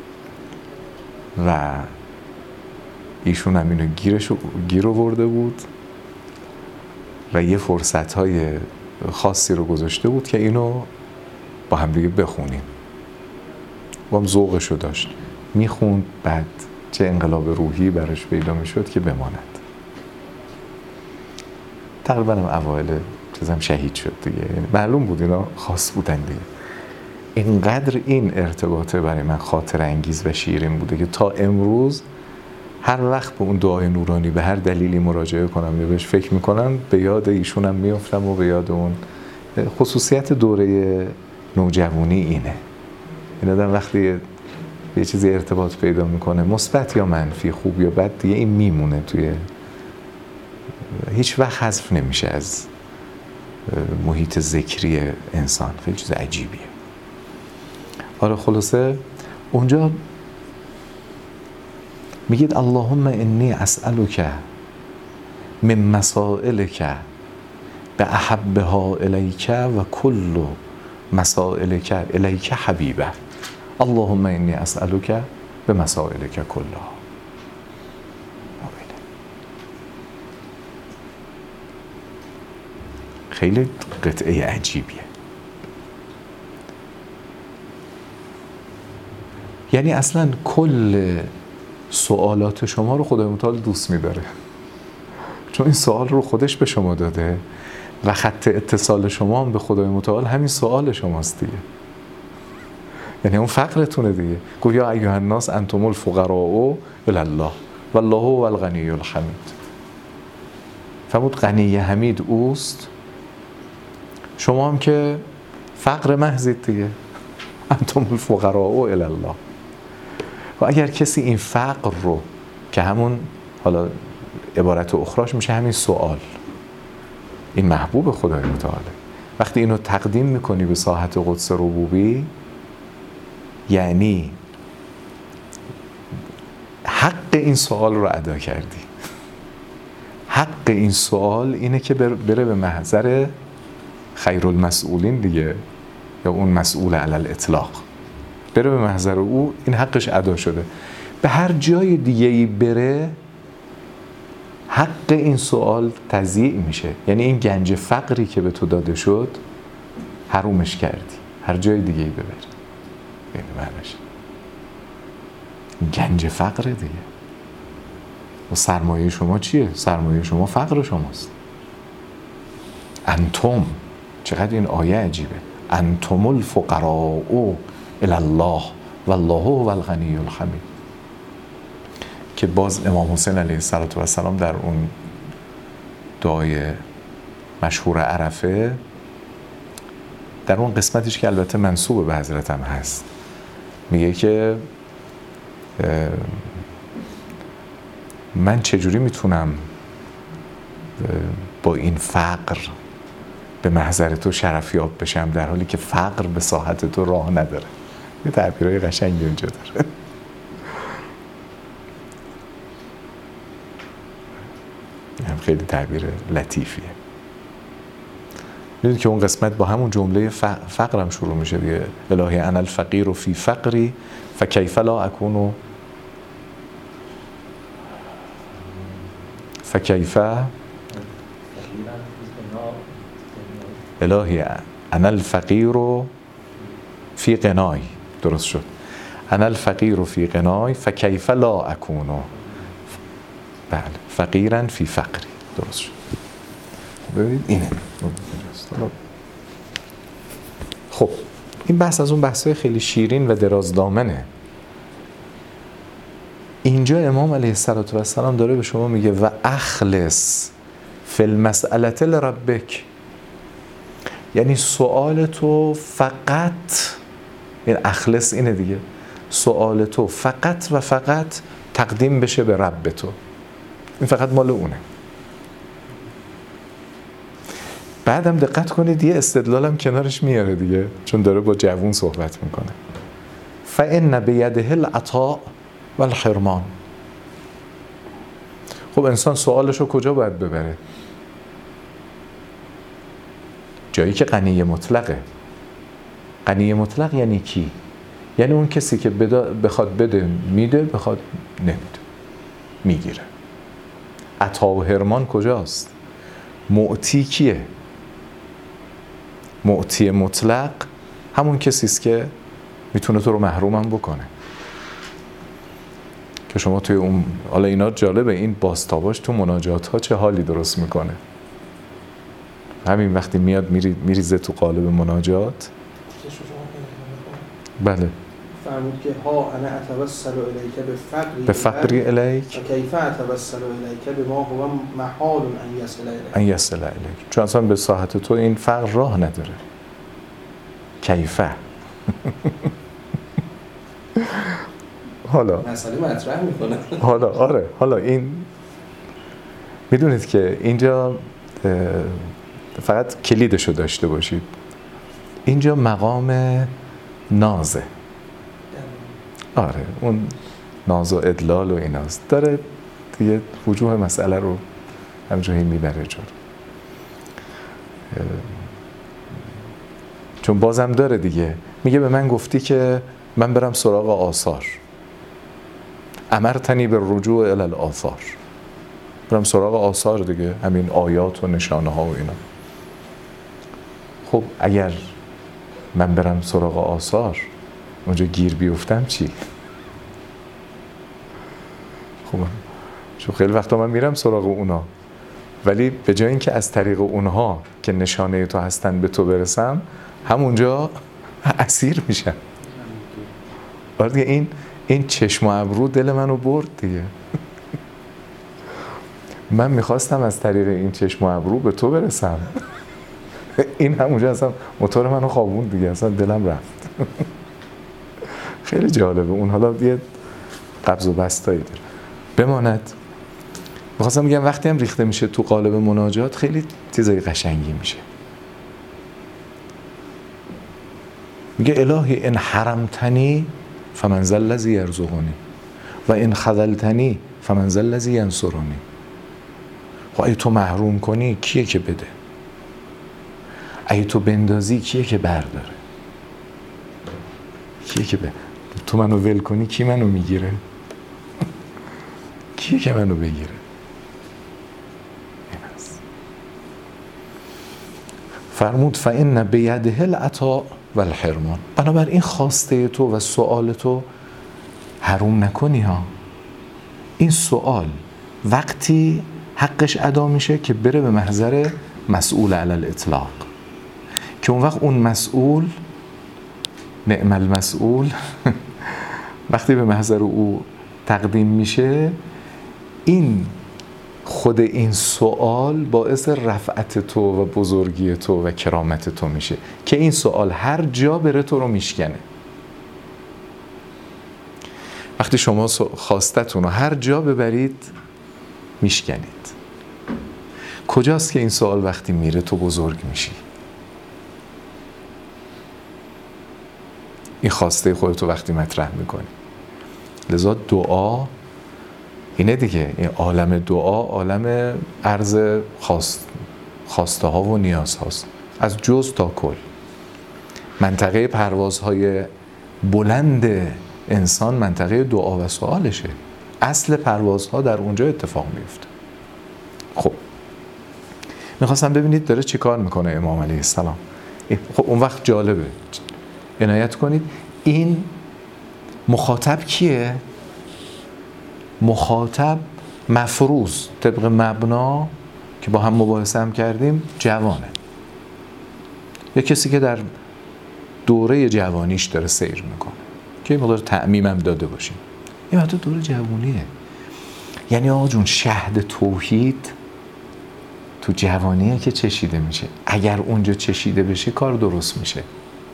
و ایشون هم اینو گیرش گیر آورده بود و یه فرصت‌های خاصی رو گذاشته بود که اینو با هم دیگه بخونیم. با هم ذوقشو داشت، میخوند، بعد چه انقلاب روحی براش پیدا میشد که بماند. تقریبا هم اوایل چیزم شهید شد دیگه، معلوم بود اینا خاص بودن دیگه. اینقدر این ارتباطه برای من خاطر انگیز و شیرین بوده که تا امروز هر وقت به اون دعای نورانی به هر دلیلی مراجعه کنم یا بهش فکر میکنم به یاد ایشونم میافتم و به یاد اون. خصوصیت دوره نوجوانی اینه، این آدم وقتی یه چیزی ارتباط پیدا میکنه مثبت یا منفی، خوب یا بد، دیگه این میمونه توی، هیچ وقت حذف نمیشه از محیط ذکری انسان. خیلی چیز عجیبیه. آره خلاصه اونجا میگید اللهم انی اسألک من مسائلک به احبها الیک و کل مسائلک الیک حبیبه. اللهم انی اسألک به مسائلک کلها. خیلی قطعه عجیبیه. یعنی اصلا کل سوالات شما رو خدای متعال دوست می‌داره، چون این سوال رو خودش به شما داده و خط اتصال شما هم به خدای متعال همین سوال شماست دیگه. یعنی اون فقرتونه دیگه. گویا یا ایها الناس انتم الفقراء الی الله والله هو الغنی الحمید. فرمود غنی حمید اوست، شما هم که فقر محضید دیگه. انتم الفقراء الی الله. و اگر کسی این فقر رو که همون حالا عبارت اخراش میشه همین سوال، این محبوب خدای متعاله، وقتی اینو تقدیم میکنی به ساحت قدس ربوبی، یعنی حق این سوال رو ادا کردی. حق این سوال اینه که بره به محضر خیر المسئولین دیگه، یا اون مسئول علی الاطلاق، بره به محضر او، این حقش ادا شده. به هر جای دیگه ای بره حق این سوال تضییع میشه. یعنی این گنج فقری که به تو داده شد حرومش کردی، هر جای دیگه ای ببری. یعنی معنیش گنج فقره دیگه. و سرمایه شما چیه؟ سرمایه شما فقر شماست. انتم، چقدر این آیه عجیبه، انتم الفقراء الی الله والله هو الغنی الحمید، که باز امام حسین علیه السلام در اون دعای مشهور عرفه، در اون قسمتش که البته منسوب به حضرت هم هست، میگه که من چجوری میتونم با این فقر به محضر تو شرفیاب بشم در حالی که فقر به ساحت تو راه نداره. یه تعبیرهای قشنگی اونجا داره. هم خیلی تعبیر لطیفیه. میدونید که اون قسمت با همون جمله فقرم شروع میشه دیگه. الهی انا الفقیر فی فقری فکیف لا اکون فکیف الهی انا الفقیر فی غنای، درست شد، انا الفقیر فی غنای فکیف لا اکونو، بله، فقیرا فی فقری، درست شد. ببینید اینه. خب این بحث از اون بحث‌های خیلی شیرین و درازدامنه. اینجا امام علیه السلام داره به شما میگه و اخلص فی المسئله لربک، یعنی سوال تو فقط، این اخلص اینه دیگه، سوال تو فقط و فقط تقدیم بشه به رب تو، این فقط مال اونه. بعدم دقت کنید یه استدلالم کنارش میاره دیگه، چون داره با جوون صحبت میکنه. فإن بیده العطاء والحرمان. خب انسان سوالشو کجا باید ببره؟ جایی که غنی مطلقه. غنی مطلق یعنی کی؟ یعنی اون کسی که بخواد بده میده، بخواد نمیده میگیره. عطا و حرمان کجاست؟ معطی کیه؟ معطی مطلق همون کسی است که میتونه تو رو محروم هم بکنه، که شما توی اون، حالا اینا جالبه، این باستاباش تو مناجات ها چه حالی درست میکنه. همین وقتی میاد میری میریزه تو قالب مناجات. بله. فرمود که ها انا اتوسل الیک بفقری بفقری الیک و کیف اتوسل الیک بما هو محال ان یصل الیک ان یصل الیک، چون اصلا به ساحت تو این فقر راه نداره. کیفه حالا مسئله مطرح میکنه. حالا آره، حالا این میدونید که اینجا فقط کلیدشو داشته باشید، اینجا مقام نازه. آره اون ناز و ادلال و ایناست، داره دیگه وجوه مسئله رو همجوری میبره جور، چون بازم داره دیگه، میگه به من گفتی که من برم سراغ آثار، امرتنی به رجوع الی الاثار، برم سراغ آثار دیگه، همین آیات و نشانه ها و اینا. خب اگر من برم سراغ آثار اونجا گیر بیفتم چی؟ خب چون خیلی وقتا من میرم سراغ اونا، ولی به جای اینکه از طریق اونها که نشانه تو هستن به تو برسم، همونجا اسیر میشم. آره دیگه، این این چشم و ابرو دل منو برد دیگه. من میخواستم از طریق این چشم و ابرو به تو برسم، این همونجا اصلا موتور منو خوابوند دیگه، اصلا دلم رفت. خیلی جالبه اون، حالا یه قبض و بستایی داره. بماند میخواستم بگم وقتی هم ریخته میشه تو قالب مناجات خیلی چیزای قشنگی میشه. میگه الهی ان حرمتنی فمن ذا الذی یرزقنی و ان خذلتنی فمن ذا الذی ینصرنی. خب اگه تو محروم کنی کیه که بده؟ اگه تو بندازی کیه که برداره؟ کیه که بده؟ تو منو ول کنی کی منو میگیره؟ کیه که منو بگیره؟ این هست. فرمود فإن بیده العطاء والحرمان. بنابراین خواسته تو و سؤال تو حروم نکنی ها. این سؤال وقتی حقش ادا میشه که بره به محضر مسئول علی الاطلاق، که اون وقت اون مسئول، نعم المسئول، وقتی به محضر او تقدیم میشه، این خود این سوال باعث رفعت تو و بزرگی تو و کرامت تو میشه، که این سوال هر جا بره تو رو میشکنه. وقتی شما خواستتون رو هر جا ببرید میشکنید. کجاست که این سوال وقتی میره تو بزرگ میشی؟ این خواسته خودتو وقتی مطرح میکنی. لذا دعا اینه دیگه، این عالم دعا عالم عرض خواست خواسته ها و نیاز هاست، از جز تا کل. منطقه پروازهای بلند انسان منطقه دعا و سوالشه. اصل پروازها در اونجا اتفاق میفته. میخواستم ببینید داره چی کار میکنه امام علیه السلام. خب اون وقت جالبه، عنایت کنید. این مخاطب کیه؟ مخاطب مفروض طبق مبنا که با هم مباحثه هم کردیم جوانه، یه کسی که در دوره جوانیش داره سیر میکنه که یه مقدار تعمیم هم داده باشیم. این حتی دوره جوانیه. یعنی آقا جون شهد توحید تو جوانیه که چشیده میشه. اگر اونجا چشیده بشه کار درست میشه.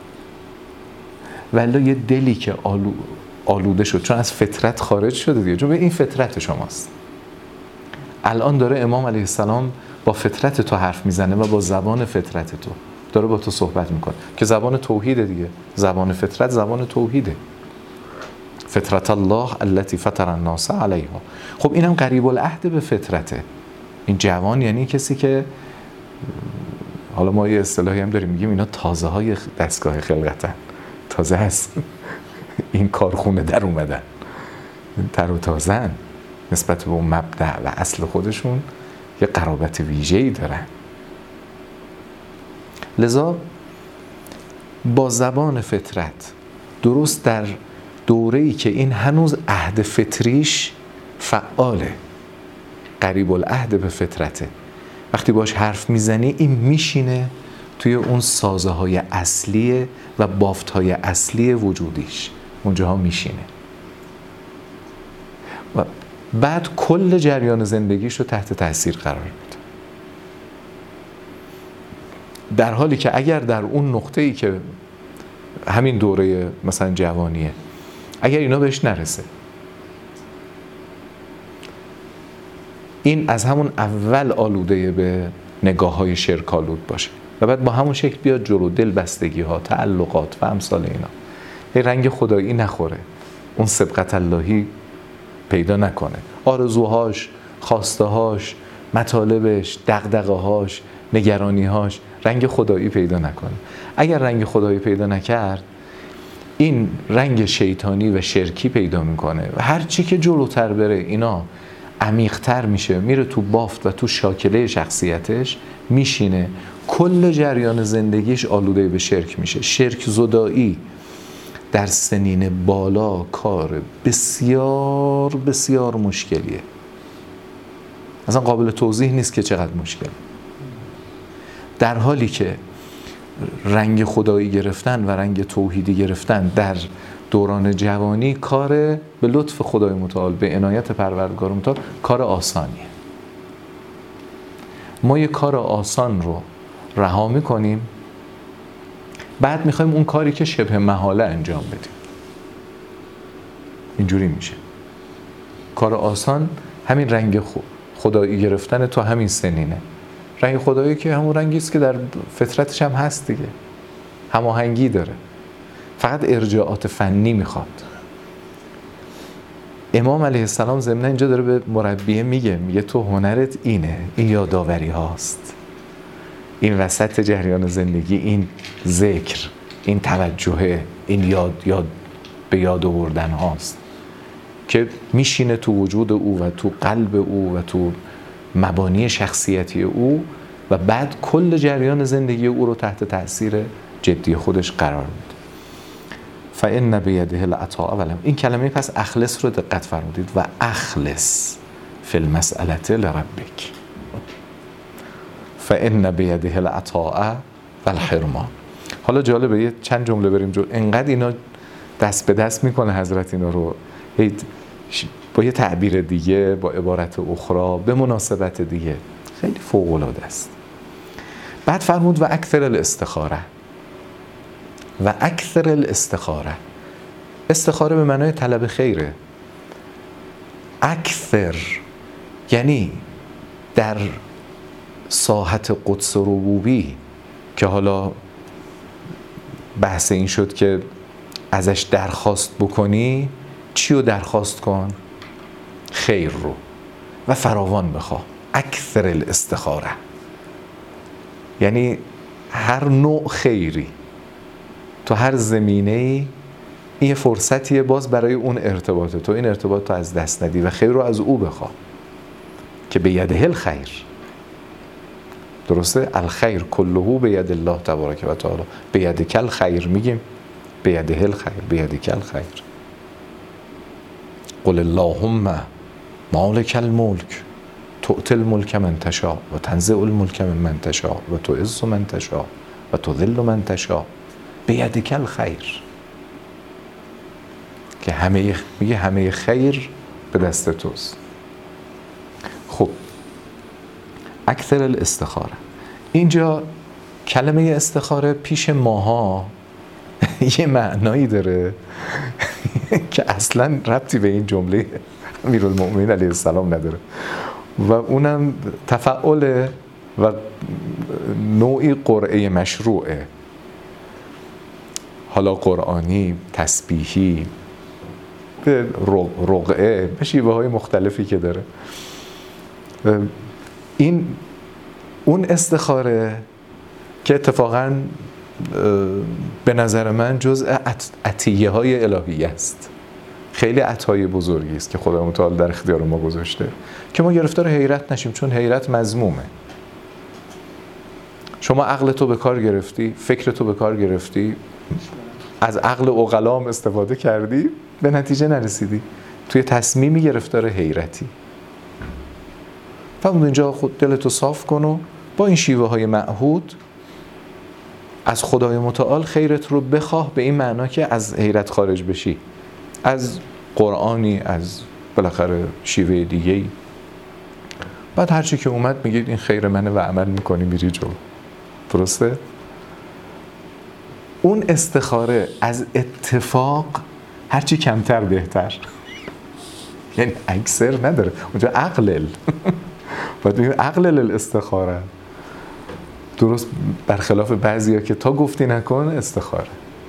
ولی یه دلی که آلو آلوده شد چون از فطرت خارج شده دیگه، چون این فطرت شماست. الان داره امام علیه السلام با فطرت تو حرف میزنه و با زبان فطرت تو داره با تو صحبت میکنه که زبان توحیده دیگه. زبان فطرت زبان توحیده. فطرت الله التي فطر الناس علیها. خب اینم قریب العهد به فطرته. این جوان یعنی کسی که، حالا ما یه اصطلاحی هم داریم میگیم اینا تازه های دستگاه خلقتن، تازه هست این کارخونه در اومدن، تر و تازن نسبت به اون مبدأ و اصل خودشون یه قرابت ویژه‌ای دارن. لذا با زبان فطرت درست در دوره‌ای که این هنوز عهد فطریش فعاله، قریب العهد به فطرته، وقتی باش حرف میزنی این میشینه توی اون سازه های اصلی و بافت های اصلی وجودیش، اونجاها میشینه و بعد کل جریان زندگیش رو تحت تاثیر قرار میده. در حالی که اگر در اون نقطه‌ای که همین دوره مثلا جوانیه اگر اینا بهش نرسه، این از همون اول آلوده به نگاه های شرک آلود باشه و بعد با همون شکل بیاد جلو، دل بستگی ها، تعلقات و امثال اینا، یه رنگ خدایی نخوره، اون سبقت اللهی پیدا نکنه، آرزوهاش، خواستهاش، مطالبش، دغدغه‌هاش، نگرانیهاش رنگ خدایی پیدا نکنه. اگر رنگ خدایی پیدا نکرد این رنگ شیطانی و شرکی پیدا میکنه و هر چی که جلوتر بره اینا عمیق‌تر میشه، میره تو بافت و تو شاکله شخصیتش میشینه، کل جریان زندگیش آلوده به شرک میشه. شرک زدایی در سنین بالا کار بسیار بسیار مشکلیه، اصلا قابل توضیح نیست که چقدر مشکل. در حالی که رنگ خدایی گرفتن و رنگ توحیدی گرفتن در دوران جوانی کار به لطف خدای متعال، به عنایت پروردگار متعال کار آسانیه. ما یه کار آسان رو رها میکنیم، بعد میخوایم اون کاری که شبه محاله انجام بدیم. اینجوری میشه. کار آسان همین رنگ خدایی گرفتن تو همین سنینه. رنگ خدایی که همون رنگی است که در فطرتش هم هست دیگه، هماهنگی داره، فقط ارجاعات فنی میخواد. امام علیه السلام ضمن اینجا داره به مربیه میگه، میگه تو هنرت اینه، این یاداوری هاست، این وسط جریان زندگی، این ذکر، این توجهه، این یاد یاد به یاد آوردن هاست که میشینه تو وجود او و تو قلب او و تو مبانی شخصیتی او و بعد کل جریان زندگی او رو تحت تأثیر جدی خودش قرار میده. فإن بیده العطاء ولم. این کلمه پس اخلص رو دقت فرمودید، و اخلص فی المسئله لربک. فإن بیده العطاء والحرمان. حالا جالبه یه چند جمله بریم جو. انقدر اینا دست به دست میکنه حضرت اینا رو با یه تعبیر دیگه، با عبارت اخرى، به مناسبت دیگه، خیلی فوق العاده است. بعد فرمود و اکثر الاستخاره. و اکثر الاستخاره، استخاره به معنای طلب خیره. اکثر یعنی در ساحت قدس ربوبی که حالا بحث این شد که ازش درخواست بکنی، چی رو درخواست کن؟ خیر رو و فراوان بخواه. اکثر الاستخاره یعنی هر نوع خیری تو هر زمینه‌ای، این فرصتیه باز برای اون ارتباط تو، این ارتباط تو از دست ندی و خیر رو از او بخواه که به یده الخیر. درسته؟ الخیر کله بید الله تبارک و تعالی. بیدک الخیر میگیم، بیده الخیر، بیدک الخیر. قل اللهم مالک الملک تؤتی الملک من تشاء و تنزع الملک من تشاء و تعز من تشاء و تذل من تشاء بیدک الخیر. که همه میگه همه خیر به دست توست. خب اکثر الاستخاره، اینجا کلمه استخاره پیش ماها یه معنایی داره که اصلا ربطی به این جمله امیرالمؤمنین علیه السلام نداره و اونم تفعل و نوعی قرعه مشروعه، حالا قرآنی، تسبیحی، به رقعه، به شیوه های مختلفی که داره. این اون استخاره که اتفاقاً به نظر من جزء عطیه های الهی است، خیلی عطای بزرگی است که خدا متعال در اختیار ما گذاشته که ما گرفتار حیرت نشیم، چون حیرت مذمومه. شما عقلتو به کار گرفتی، فکرتو به کار گرفتی، از عقل عقلام استفاده کردی، به نتیجه نرسیدی، توی تصمیمی گرفتار حیرتی. فقط اینجا خود دلتو صاف کن و با این شیوه های معهود از خدای متعال خیرت رو بخواه، به این معنا که از حیرت خارج بشی، از قرآنی، از بالاخره شیوه دیگه‌ای. بعد هرچی که اومد میگید این خیر منه و عمل میکنی، میری جلو. درسته؟ اون استخاره از اتفاق هرچی کمتر بهتر، یعنی اکثر نداره اونجا، عقلل باید میگیم عقلل الاستخاره، درست برخلاف بعضیا که تا گفتی نکن استخاره.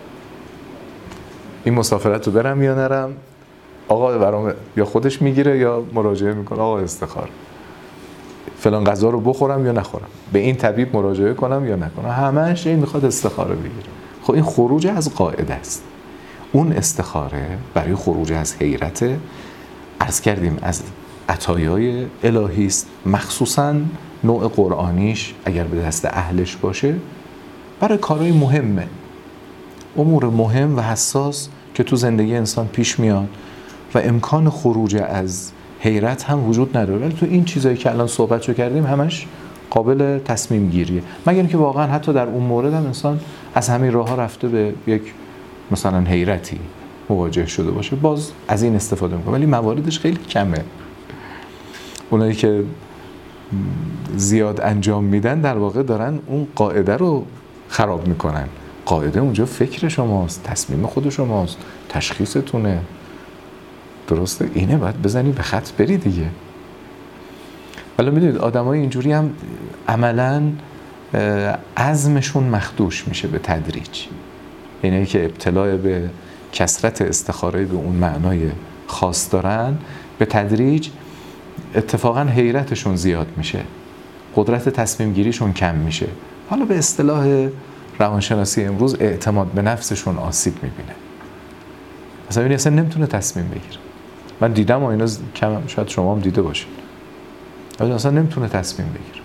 این مسافرت رو برم یا نرم، آقا برام یا خودش میگیره یا مراجعه میکنه، آقا استخاره. فلان غذا رو بخورم یا نخورم، به این طبیب مراجعه کنم یا نکنم، همه‌اش این میخواد استخاره بگیره. خب این خروج از قاعده است. اون استخاره برای خروج از حیرت، عرض کردیم از عطایای الهی است، مخصوصاً نوع قرآنیش اگر به دست اهلش باشه، برای کارهای مهمه، امور مهم و حساس که تو زندگی انسان پیش میاد و امکان خروج از حیرت هم وجود نداره. ولی تو این چیزایی که الان صحبتشو کردیم همش قابل تصمیم گیریه، مگر اینکه واقعا حتی در اون مورد هم انسان از همین راه ها رفته به یک مثلا حیرتی مواجه شده باشه، باز از این استفاده میکنه. ولی مواردش خیلی کمه. اونایی که زیاد انجام میدن در واقع دارن اون قاعده رو خراب میکنن. قاعده اونجا فکر شماست، تصمیم خود شماست، تشخیصتونه. درسته؟ اینه باید بزنی به خط بری دیگه. ولی میدونید آدمای اینجوری هم عملاً عزمشون مخدوش میشه به تدریج. اینه که ابتلا به کثرت استخاره به اون معنای خاص دارن، به تدریج اتفاقاً حیرتشون زیاد میشه، قدرت تصمیم گیریشون کم میشه. حالا به اصطلاح روانشناسی امروز اعتماد به نفسشون آسیب میبینه. مثلا این اصلا نمیتونه تصمیم بگیره. من دیدم و اینا کم، شاید شما هم دیده باشید، ولی اصلا نمیتونه تصمیم بگیره.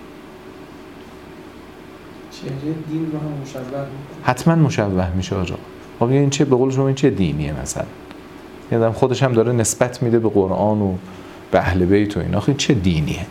چهره دین رو هم مشابه میکنه، حتما مشابه میشه آقا. خب این چه به قول شما این چه دینیه مثلا؟ یه آدم خودش هم داره نسبت میده به قرآن و به اهل بیت و اینا، آخه چه دینیه؟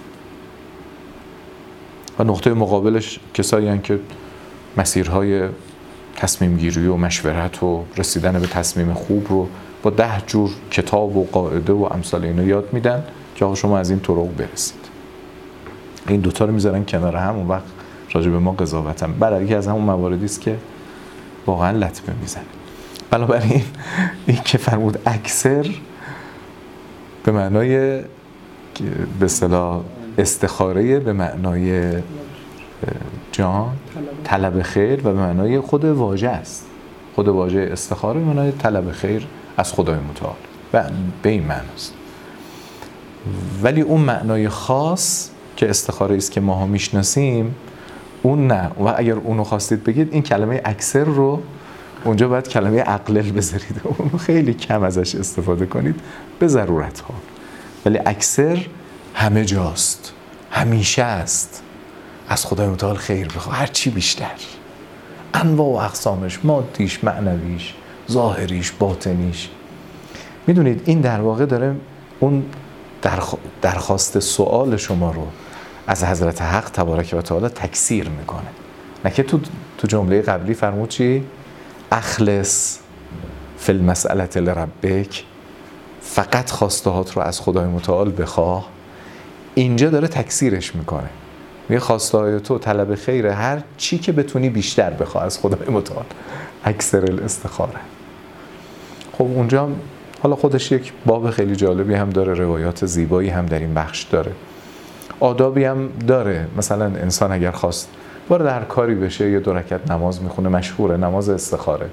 و نقطه مقابلش کسایی هستند که مسیرهای تصمیم گیری و مشورت و رسیدن به تصمیم خوب رو با ده جور کتاب و قاعده و امثال اینا یاد میدن که آقا شما از این طرق برسید. این دوتا رو میذارن کنار هم، اون وقت راجع به ما قضاوتن. بعد یکی از همون مواردی است که واقعا لطمه میزنه. بنابراین این که فرمود اکثر به معنای به اصطلاح استخاره، به معنای جان طلب خیر و به معنای خود واژه است. خود واژه استخاره به معنای طلب خیر از خدای متعال و به این معناست. ولی اون معنای خاص که استخاره است که ماها میشناسیم اون نه. و اگر اونو خواستید بگید این کلمه اکثر رو اونجا باید کلمه عقلل بذارید، اونو خیلی کم ازش استفاده کنید به ضرورت ها. ولی اکثر همه جاست، همیشه است. از خدای متعال خیر بخواه، هر چی بیشتر، انواع و اقسامش، مادیش، معنویش، ظاهریش، باطنیش. میدونید این در واقع داره اون درخواست سوال شما رو از حضرت حق تبارک و تعالی تکثیر میکنه. نه که تو تو جمله قبلی فرمود چی؟ اخلص فی المسئله لربک، فقط خواستهات رو از خدای متعال بخواه. اینجا داره تکثیرش میکنه، میگه خواستهای تو طلب خیره، هر چی که بتونی بیشتر بخواه از خدای متعال، اکثر الاستخاره. خب اونجا حالا خودش یک باب خیلی جالبی هم داره، روایات زیبایی هم در این بخش داره، آدابی هم داره. مثلا انسان اگر خواست وارد هر کاری بشه، یه دو رکعت نماز میخونه، مشهوره نماز استخاره.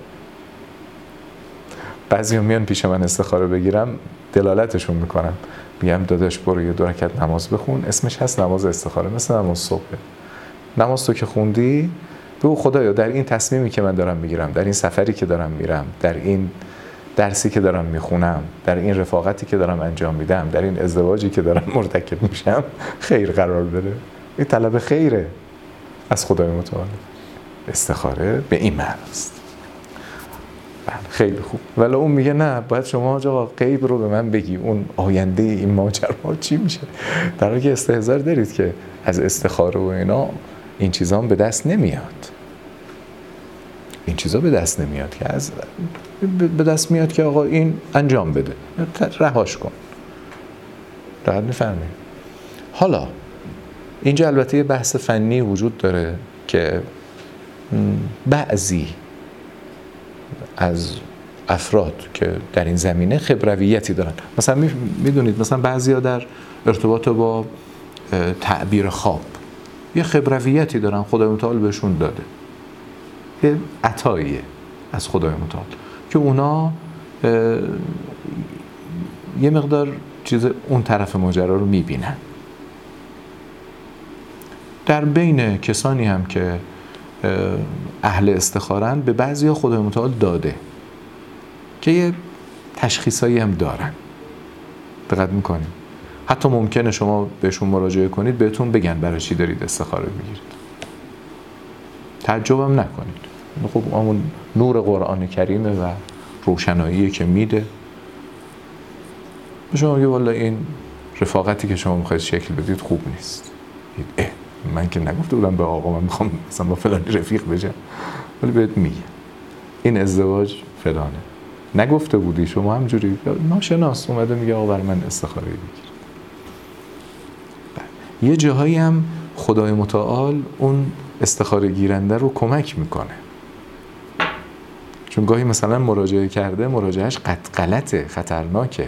بعضی هم میان پیش من استخاره بگیرم، دلالتشون میکنم، میگم داداش برو یه دو رکعت نماز بخون، اسمش هست نماز استخاره، مثل نماز صبح. نماز تو که خوندی، بگو خدایا در این تصمیمی که من دارم میگیرم، در این سفری که دارم میرم، در این درسی که دارم میخونم، در این رفاقتی که دارم انجام میدم، در این ازدواجی که دارم مرتکب میشم، خیر قرار بده. این طلب خیره از خدای متعال. استخاره به این معناست. بله خیلی خوب. ولی اون میگه نه، باید شما آقا غیب رو به من بگی، اون آینده این ماجرا چی میشه. در حالی که استحضار دارید که از استخاره و اینا این چیزا به دست نمیاد. این چیزا به دست نمیاد که از به دست میاد که آقا این انجام بده، رهاش کن. دقیق میفهمید؟ حالا اینجا البته یه بحث فنی وجود داره که بعضی از افراد که در این زمینه خبرویتی دارن، مثلا میدونید مثلا بعضیا در ارتباط با تعبیر خواب یه خبرویتی دارن، خدای متعال بهشون داده، یه عطاییه از خدای متعال که اونا یه مقدار چیز اون طرف ماجرا رو میبینن. در بین کسانی هم که اهل استخارن، به بعضیا خدای متعال داده که یه تشخیصایی هم دارن. دقت میکنید؟ حتی ممکنه شما بهشون مراجعه کنید بهتون بگن برای چی دارید استخاره میگیرید، تعجبم نکنید. خب همون نور قرآن کریمه و روشنایی که میده. شما میگه والا این رفاقتی که شما میخواید شکل بدید خوب نیست. اه من که نگفته بودم به آقا من میخوام مثلا با فلانی رفیق بشم، ولی بهت میگه این ازدواج فلانه. نگفته بودی شما، همجوری ناشناس اومده میگه آقا برای من استخاره بگیر. یه جاهایی هم خدای متعال اون استخاره گیرنده رو کمک میکنه، چون گاهی مثلا مراجعه کرده مراجعهش قط غلطه، خطرناکه،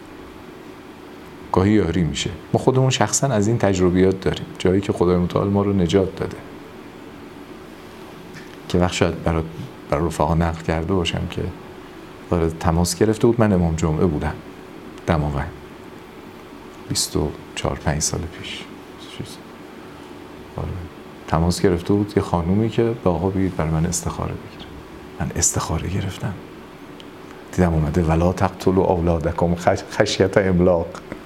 گاهی یاری میشه. ما خودمون شخصا از این تجربیات داریم، جایی که خدای متعال ما رو نجات داده، که وقت شاید برای برای رفاقا نقل کرده باشم که وارد تماس گرفته بود. من امام جمعه بودم دماوند بیست و چهار پنج سال پیش. تماس گرفته بود یه خانومی که به آقا بگید برای من استخاره بگیره. من استخاره گرفتم، دیدم اومده ولا تقتلوا اولادکم خشیت املاق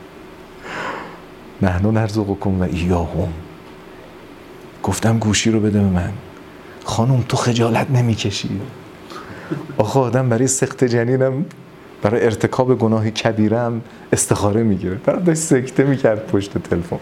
نحن نرزقکم و ایاهم. گفتم گوشی رو بده به من. خانم تو خجالت نمیکشی؟ آخه آدم برای سقط جنینم، برای ارتکاب گناه کبیرم استخاره میگیره. طرف داشت سکته میکرد پشت تلفن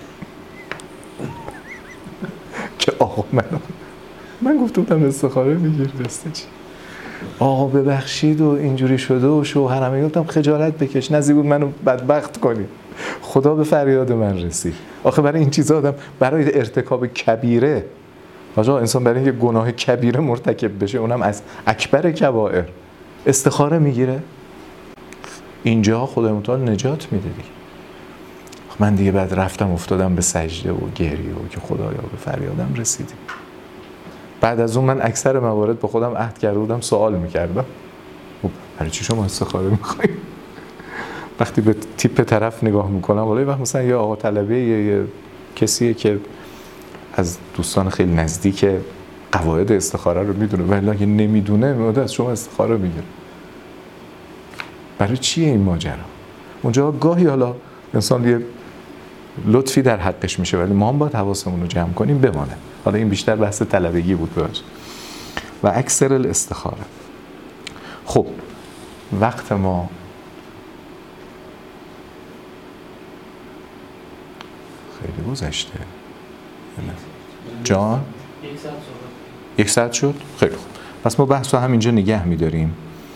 که آقا من من گفتم بودم استخاره میگیر دسته چی؟ آقا ببخشید و اینجوری شده و شوهرم. گفتم خجالت بکش، نزدیک بود منو بدبخت کنی. خدا به فریاد من رسید. آخه برای این چیزا آدم برای ارتکاب کبیره، آقا انسان برای اینکه گناه کبیره مرتکب بشه، اونم از اکبر کبائر، استخاره میگیره. اینجا خدای متعال نجات میده دیگه. من دیگه بعد رفتم افتادم به سجده و گریه و که خدایا به فریادم رسیدی. بعد از اون من اکثر موارد با خودم عهد کرده بودم سوال میکردم برای چی شما استخاره میخواید؟ وقتی به تیپ طرف نگاه میکنم، ولی وقت مثلا یه آقا طلبه یه, یه کسیه که از دوستان خیلی نزدیک قواعد استخاره رو میدونه، ولی اگه نمیدونه میاد از شما استخاره میگیره. برای چیه این ماجرا؟ اونجا گاهی حالا انسان یه لطفی در حقش میشه، ولی ما هم باید حواسمون رو جمع کنیم بمانه. حالا این بیشتر بحث طلبگی بود باشه. و اکثر الاستخاره. خب وقت ما خیلی گذشته. جان یک ساعت شد؟ خیلی خوب. پس ما بحث رو همینجا نگه میداریم.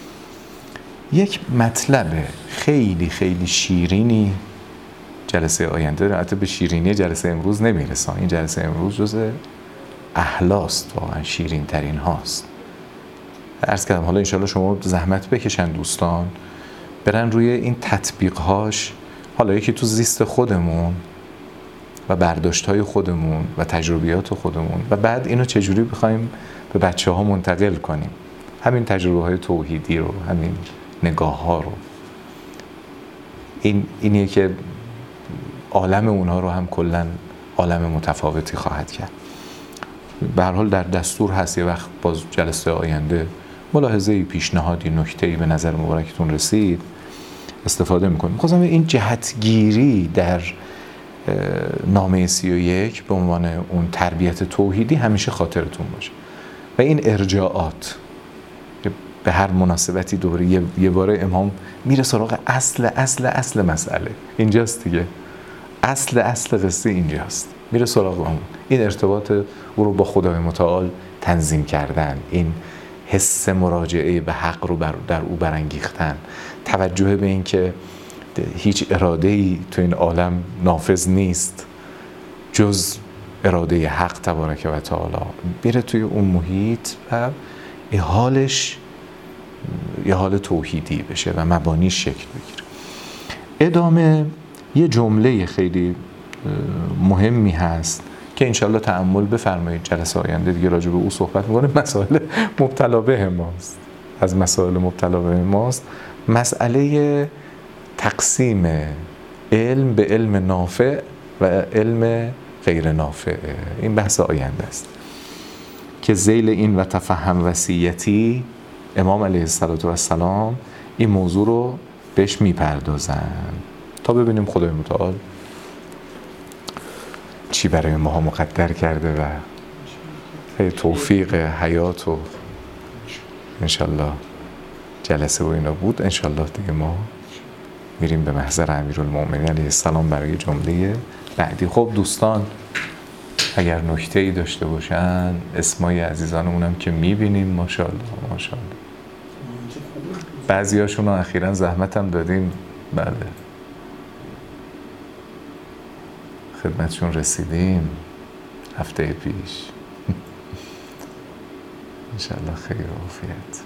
یک مطلب خیلی خیلی شیرینی جلسه آینده رو، حتی به شیرینی جلسه امروز نمیرسه. این جلسه امروز جزء احلاست، واقعا شیرین ترین هاست. عرض کردم حالا انشالله شما زحمت بکشن دوستان، برن روی این تطبیقهاش، حالا یکی تو زیست خودمون و برداشت‌های خودمون و تجربیات خودمون، و بعد اینو چجوری بخوایم به بچه ها منتقل کنیم. همین تجربه های توحیدی رو، همین نگاه ها رو، این اینیه که عالم اونها رو هم کلن عالم متفاوتی خواهد کرد. به هر حال در دستور هست، یه وقت باز جلسه آینده ملاحظه‌ای، پیشنهادی، نکته‌ای به نظر مبارکتون رسید استفاده میکنیم. می‌خواستم این جهتگیری در نامه سی و یک به عنوان اون تربیت توحیدی همیشه خاطرتون باشه، و این ارجاعات به هر مناسبتی دوره یه, یه باره امام میره سراغ اصل اصل اصل مسئله. اینجاست دیگه، اصل اصل قصه اینجاست، میره سراغ اون. این ارتباط او رو با خدای متعال تنظیم کردن، این حس مراجعه به حق رو بر در او برانگیختن، توجه به این که هیچ اراده‌ای تو این عالم نافذ نیست جز اراده حق تبارک و تعالی. میره توی اون محیط و یه حالش یه حال توحیدی بشه و مبانیش شکل بگیره. ادامه یه جمله خیلی مهمی هست که انشالله تأمل بفرمایید، جلسه آینده دیگه راجع به او صحبت می‌کنیم. مسائل مبتلا به ماست، از مسائل مبتلا به ماست مسئله تقسیم علم به علم نافع و علم غیر نافع. این بحث آینده است که ذیل این و تفهم وصیتی امام علیه السلام این موضوع رو بهش میپردازن تا ببینیم خدای متعال چی برای ما مقدر کرده و توفیق حیات و انشالله جلسه و اینا بود. انشالله دیگه ما میریم به محضر امیرالمومنین علیه السلام برای جمله بعدی. خب دوستان اگر نکته‌ای داشته باشن، اسمای عزیزانمونم که میبینیم ماشاءالله ماشاءالله، بعضی هاشون رو اخیراً زحمت هم دادیم، بله خدمتشون رسیدیم هفته پیش. انشالله خیر و عافیت.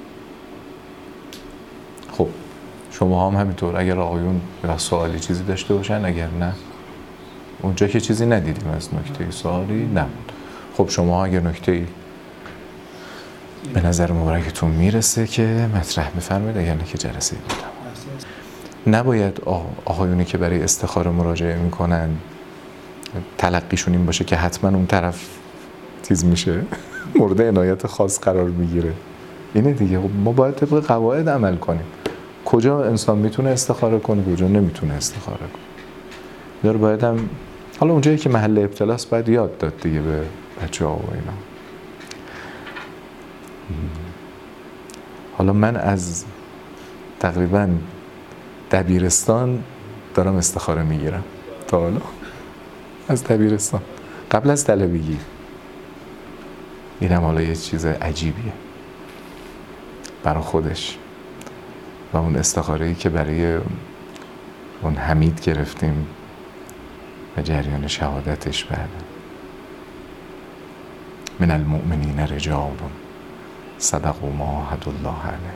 خب شما هم همینطور، اگر آقایون یا سوالی چیزی داشته باشن، اگر نه اونجا که چیزی ندیدیم از نکته سوالی نبود. خب شما اگر نکته‌ای به نظر مبارکتون میرسه که مطرح بفرمایید، اگر نه که جلسه بودم. نباید آقایونی که برای استخاره مراجعه میکنن تلقیشون این باشه که حتما اون طرف چیز میشه مورد عنایت خاص قرار میگیره. اینه دیگه، ما باید طبق قواعد عمل کنیم. کجا انسان میتونه استخاره کنه، کجا نمیتونه استخاره کنه. داره باید هم حالا اونجایی که محل ابتلاست باید یاد داد دیگه به بچه ها و اینا. حالا من از تقریبا دبیرستان دارم استخاره میگیرم تا حالا، از دبیرستان قبل از طلبگی. اینم حالا یه چیز عجیبیه برای خودش. و اون استخاره‌ای که برای اون حمید گرفتیم و جریان شهادتش بعد من المؤمنین رجال صدقوا ما عاهدوا الله علیه.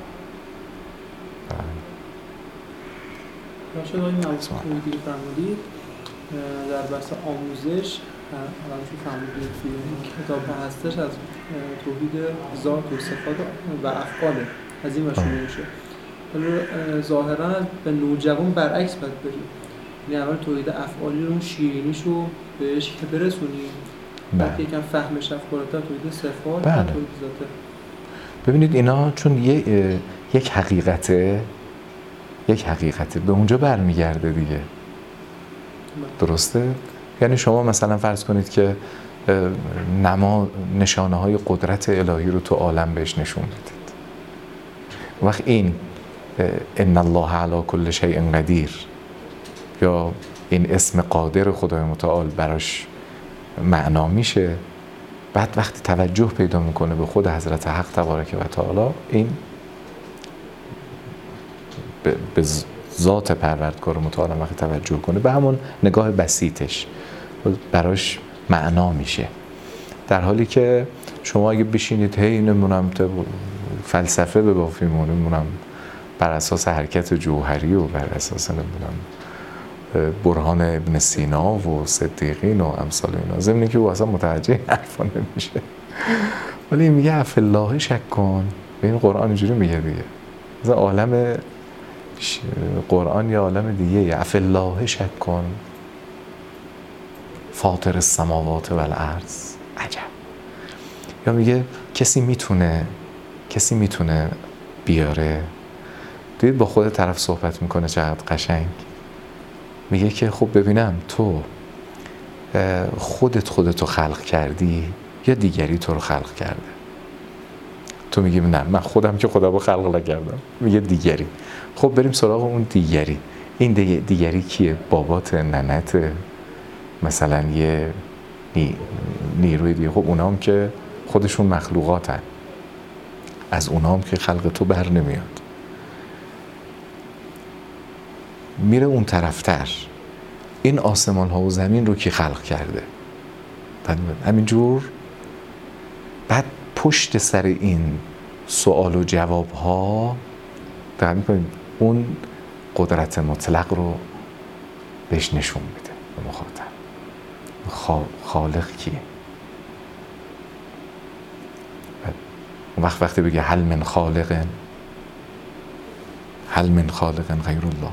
باشه داریم نوازتون دیگه فرمودید در بحث آموزش الان چون فرمودید توی کتاب هستش از توحید ذات و صفات و افعاله، از این و شروع میشه. ولی ظاهرا به نوجوان برعکس باید بریم، یعنی اول توحید افعالی رو اون شیرینیشو بهش که برسونیم، بعد یکم فهمش رفت بالاتر توحید صفات و توحید ذاته. ببینید اینا چون یه یک حقیقته یک حقیقته به اونجا برمیگرده دیگه. درسته؟ یعنی شما مثلا فرض کنید که نما نشانه های قدرت الهی رو تو عالم بهش نشون بدید. وقت این ان الله علی کل شیء قدیر یا این اسم قادر خدای متعال براش معنا میشه، بعد وقتی توجه پیدا میکنه به خود حضرت حق تبارک و تعالی، این به ذات پروردگار متعال وقتی توجه کنه به همون نگاه بسیطش براش معنا میشه. در حالی که شما اگه بشینید هی نمونم فلسفه به بافیمون نمونم بر اساس حرکت جوهری و بر اساس نمونم برهان ابن سینا و صدیقین و امثال اینا، ضمن که او اصلا متوجه حرفا نمیشه، ولی میگه اف الله شک کن. به این قرآن اینجوری میگه دیگه، مثلا عالم قرآن یا عالم دیگه، اف الله شک کن فاطر السماوات و الارض. عجب. یا میگه کسی میتونه کسی میتونه بیاره. دیدید با خود طرف صحبت میکنه چقدر قشنگ. میگه که خب ببینم تو خودت خودتو خلق کردی یا دیگری تو رو خلق کرده؟ تو میگی نه من خودم که خدا رو خلق نکردم. میگه دیگری. خب بریم سراغ اون دیگری. این دیگری کیه؟ بابات، ننت، مثلا یه نیروی دیگه. خب اونا هم که خودشون مخلوقاتن، از اونا هم که خلق تو بر نمیاد. میره اون طرفتر، این آسمان ها و زمین رو کی خلق کرده؟ همینجور بعد پشت سر این سوال و جواب ها دقیق میکنید اون قدرت مطلق رو بهش نشون میده به مخاطب. خالق کیه؟ اون وقت وقتی بگه هل من خالق هل من خالق غیر الله.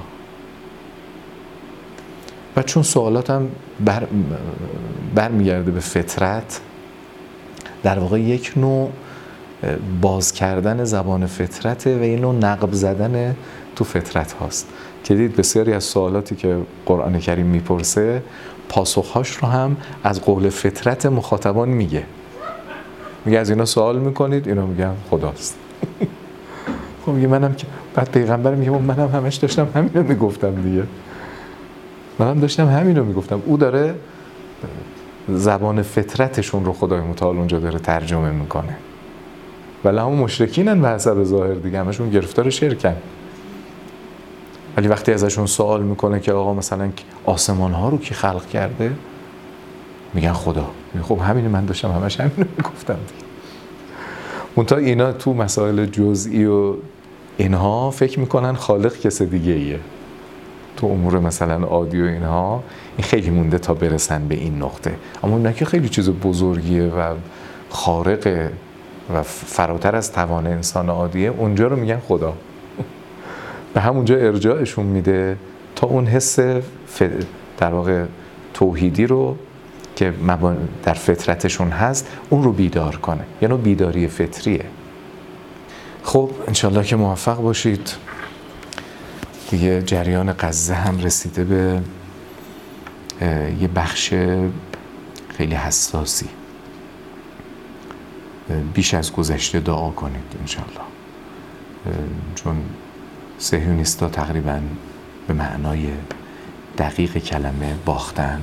و چون سوالاتم بر برمیگرده به فطرت، در واقع یک نوع باز کردن زبان فطرته و یک نوع نقب زدن تو فطرت هاست که دید بسیاری از سوالاتی که قرآن کریم میپرسه پاسخهاش رو هم از قول فطرت مخاطبان میگه. میگه از اینا سوال میکنید، اینا میگن خداست. خب میگه منم که بعد پیغمبر میگه منم همش داشتم همینو میگفتم دیگه، منم داشتم همینو میگفتم. او داره زبان فطرتشون رو خدای متعال اونجا داره ترجمه میکنه. ولی همون مشرکینن به حسب ظاهر دیگه، همشون گرفتار شرکن. ولی وقتی ازشون سوال میکنه که آقا مثلا آسمان ها رو کی خلق کرده، میگن خدا. خب همین من داشتم همش همینو میگفتم دیگه. منتها اینا تو مسائل جزئی و اینها فکر میکنن خالق کس دیگه ایه. تو امور مثلا عادی و اینها این خیلی مونده تا برسن به این نقطه. اما اون که خیلی چیز بزرگیه و خارقه و فراتر از توان انسان عادیه، اونجا رو میگن خدا. به همونجا ارجاعشون میده تا اون حس در واقع توحیدی رو که در فطرتشون هست اون رو بیدار کنه. یعنی بیداری فطریه. خب انشالله که موفق باشید. دیگه جریان غزه هم رسیده به یه بخش خیلی حساسی. بیش از گذشته دعا کنید انشالله، چون صهیونیستا تقریبا به معنای دقیق کلمه باختن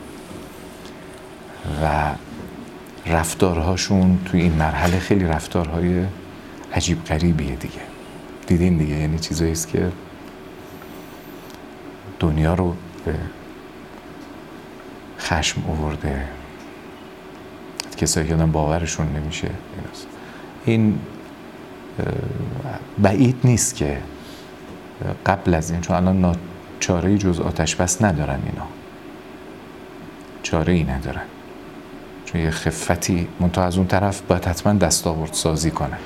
و رفتارهاشون توی این مرحله خیلی رفتارهای عجیب غریبیه دیگه. دیدین دیگه، یعنی چیزایی است که دنیا رو به خشم آورده، کسایی که آدم باورشون نمیشه. این بعید نیست که قبل از این، چون الان چاره‌ای جز آتش بس ندارن اینا، چاره‌ای ندارن، چون یه خفتی منتها از اون طرف باید حتما دستاورد سازی کنن.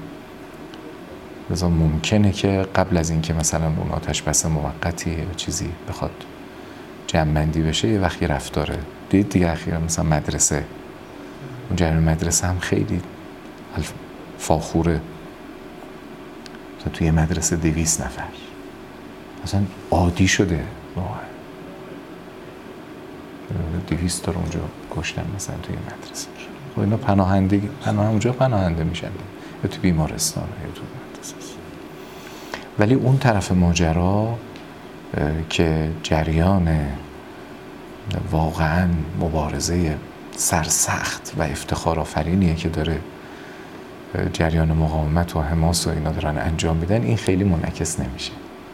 لذا ممکنه که قبل از این که مثلا اون آتش بس موقتی یا چیزی بخواد جمع‌بندی بشه یه وقتی رفتاره. دید دیگه اخیرا مثلا مدرسه، اون جریان مدرسه هم خیلی فاخوره. مثلا توی مدرسه دویست نفر مثلا عادی شده واقعا. دویست تا رو اونجا کشتن مثلا توی مدرسه. خب اینا پناهندگی پناه اونجا پناهنده میشن یا تو بیمارستان یا تو مدرسه. ولی اون طرف ماجرا که جریان واقعا مبارزه سرسخت و افتخار آفرینیه که داره جریان مقاومت و حماس و اینا دارن انجام میدن، این خیلی منعکس نمیشه.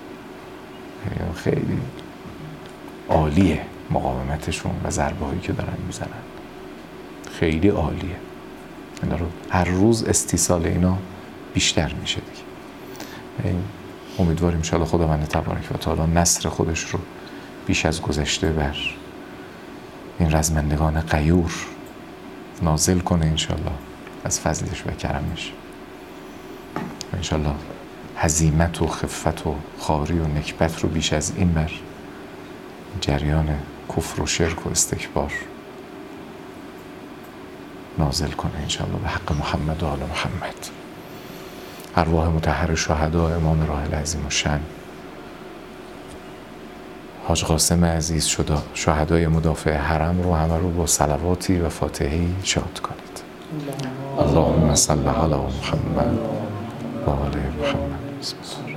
خیلی عالیه مقاومتشون و ضربه هایی که دارن میزنن، خیلی عالیه. اینا رو هر روز استیصال اینا بیشتر میشه دیگه. امیدواریم انشاءالله خداوند تبارک و تعالی نصر خودش رو بیش از گذشته بر این رزمندگان غیور نازل کنه انشاءالله از فضلش و کرمش. انشاءالله هزیمت و خفت و خواری و نکبت رو بیش از این بر جریان کفر و شرک و استکبار نازل کنه انشاءالله به حق محمد و آل محمد. ارواح مطهر شهدا امام راحل عظیم الشأن حاج قاسم عزیز شده شهدای مدافع حرم رو همه رو با صلواتی و فاتحه‌ای شاد کنید. اللهم صل علی محمد و آل محمد.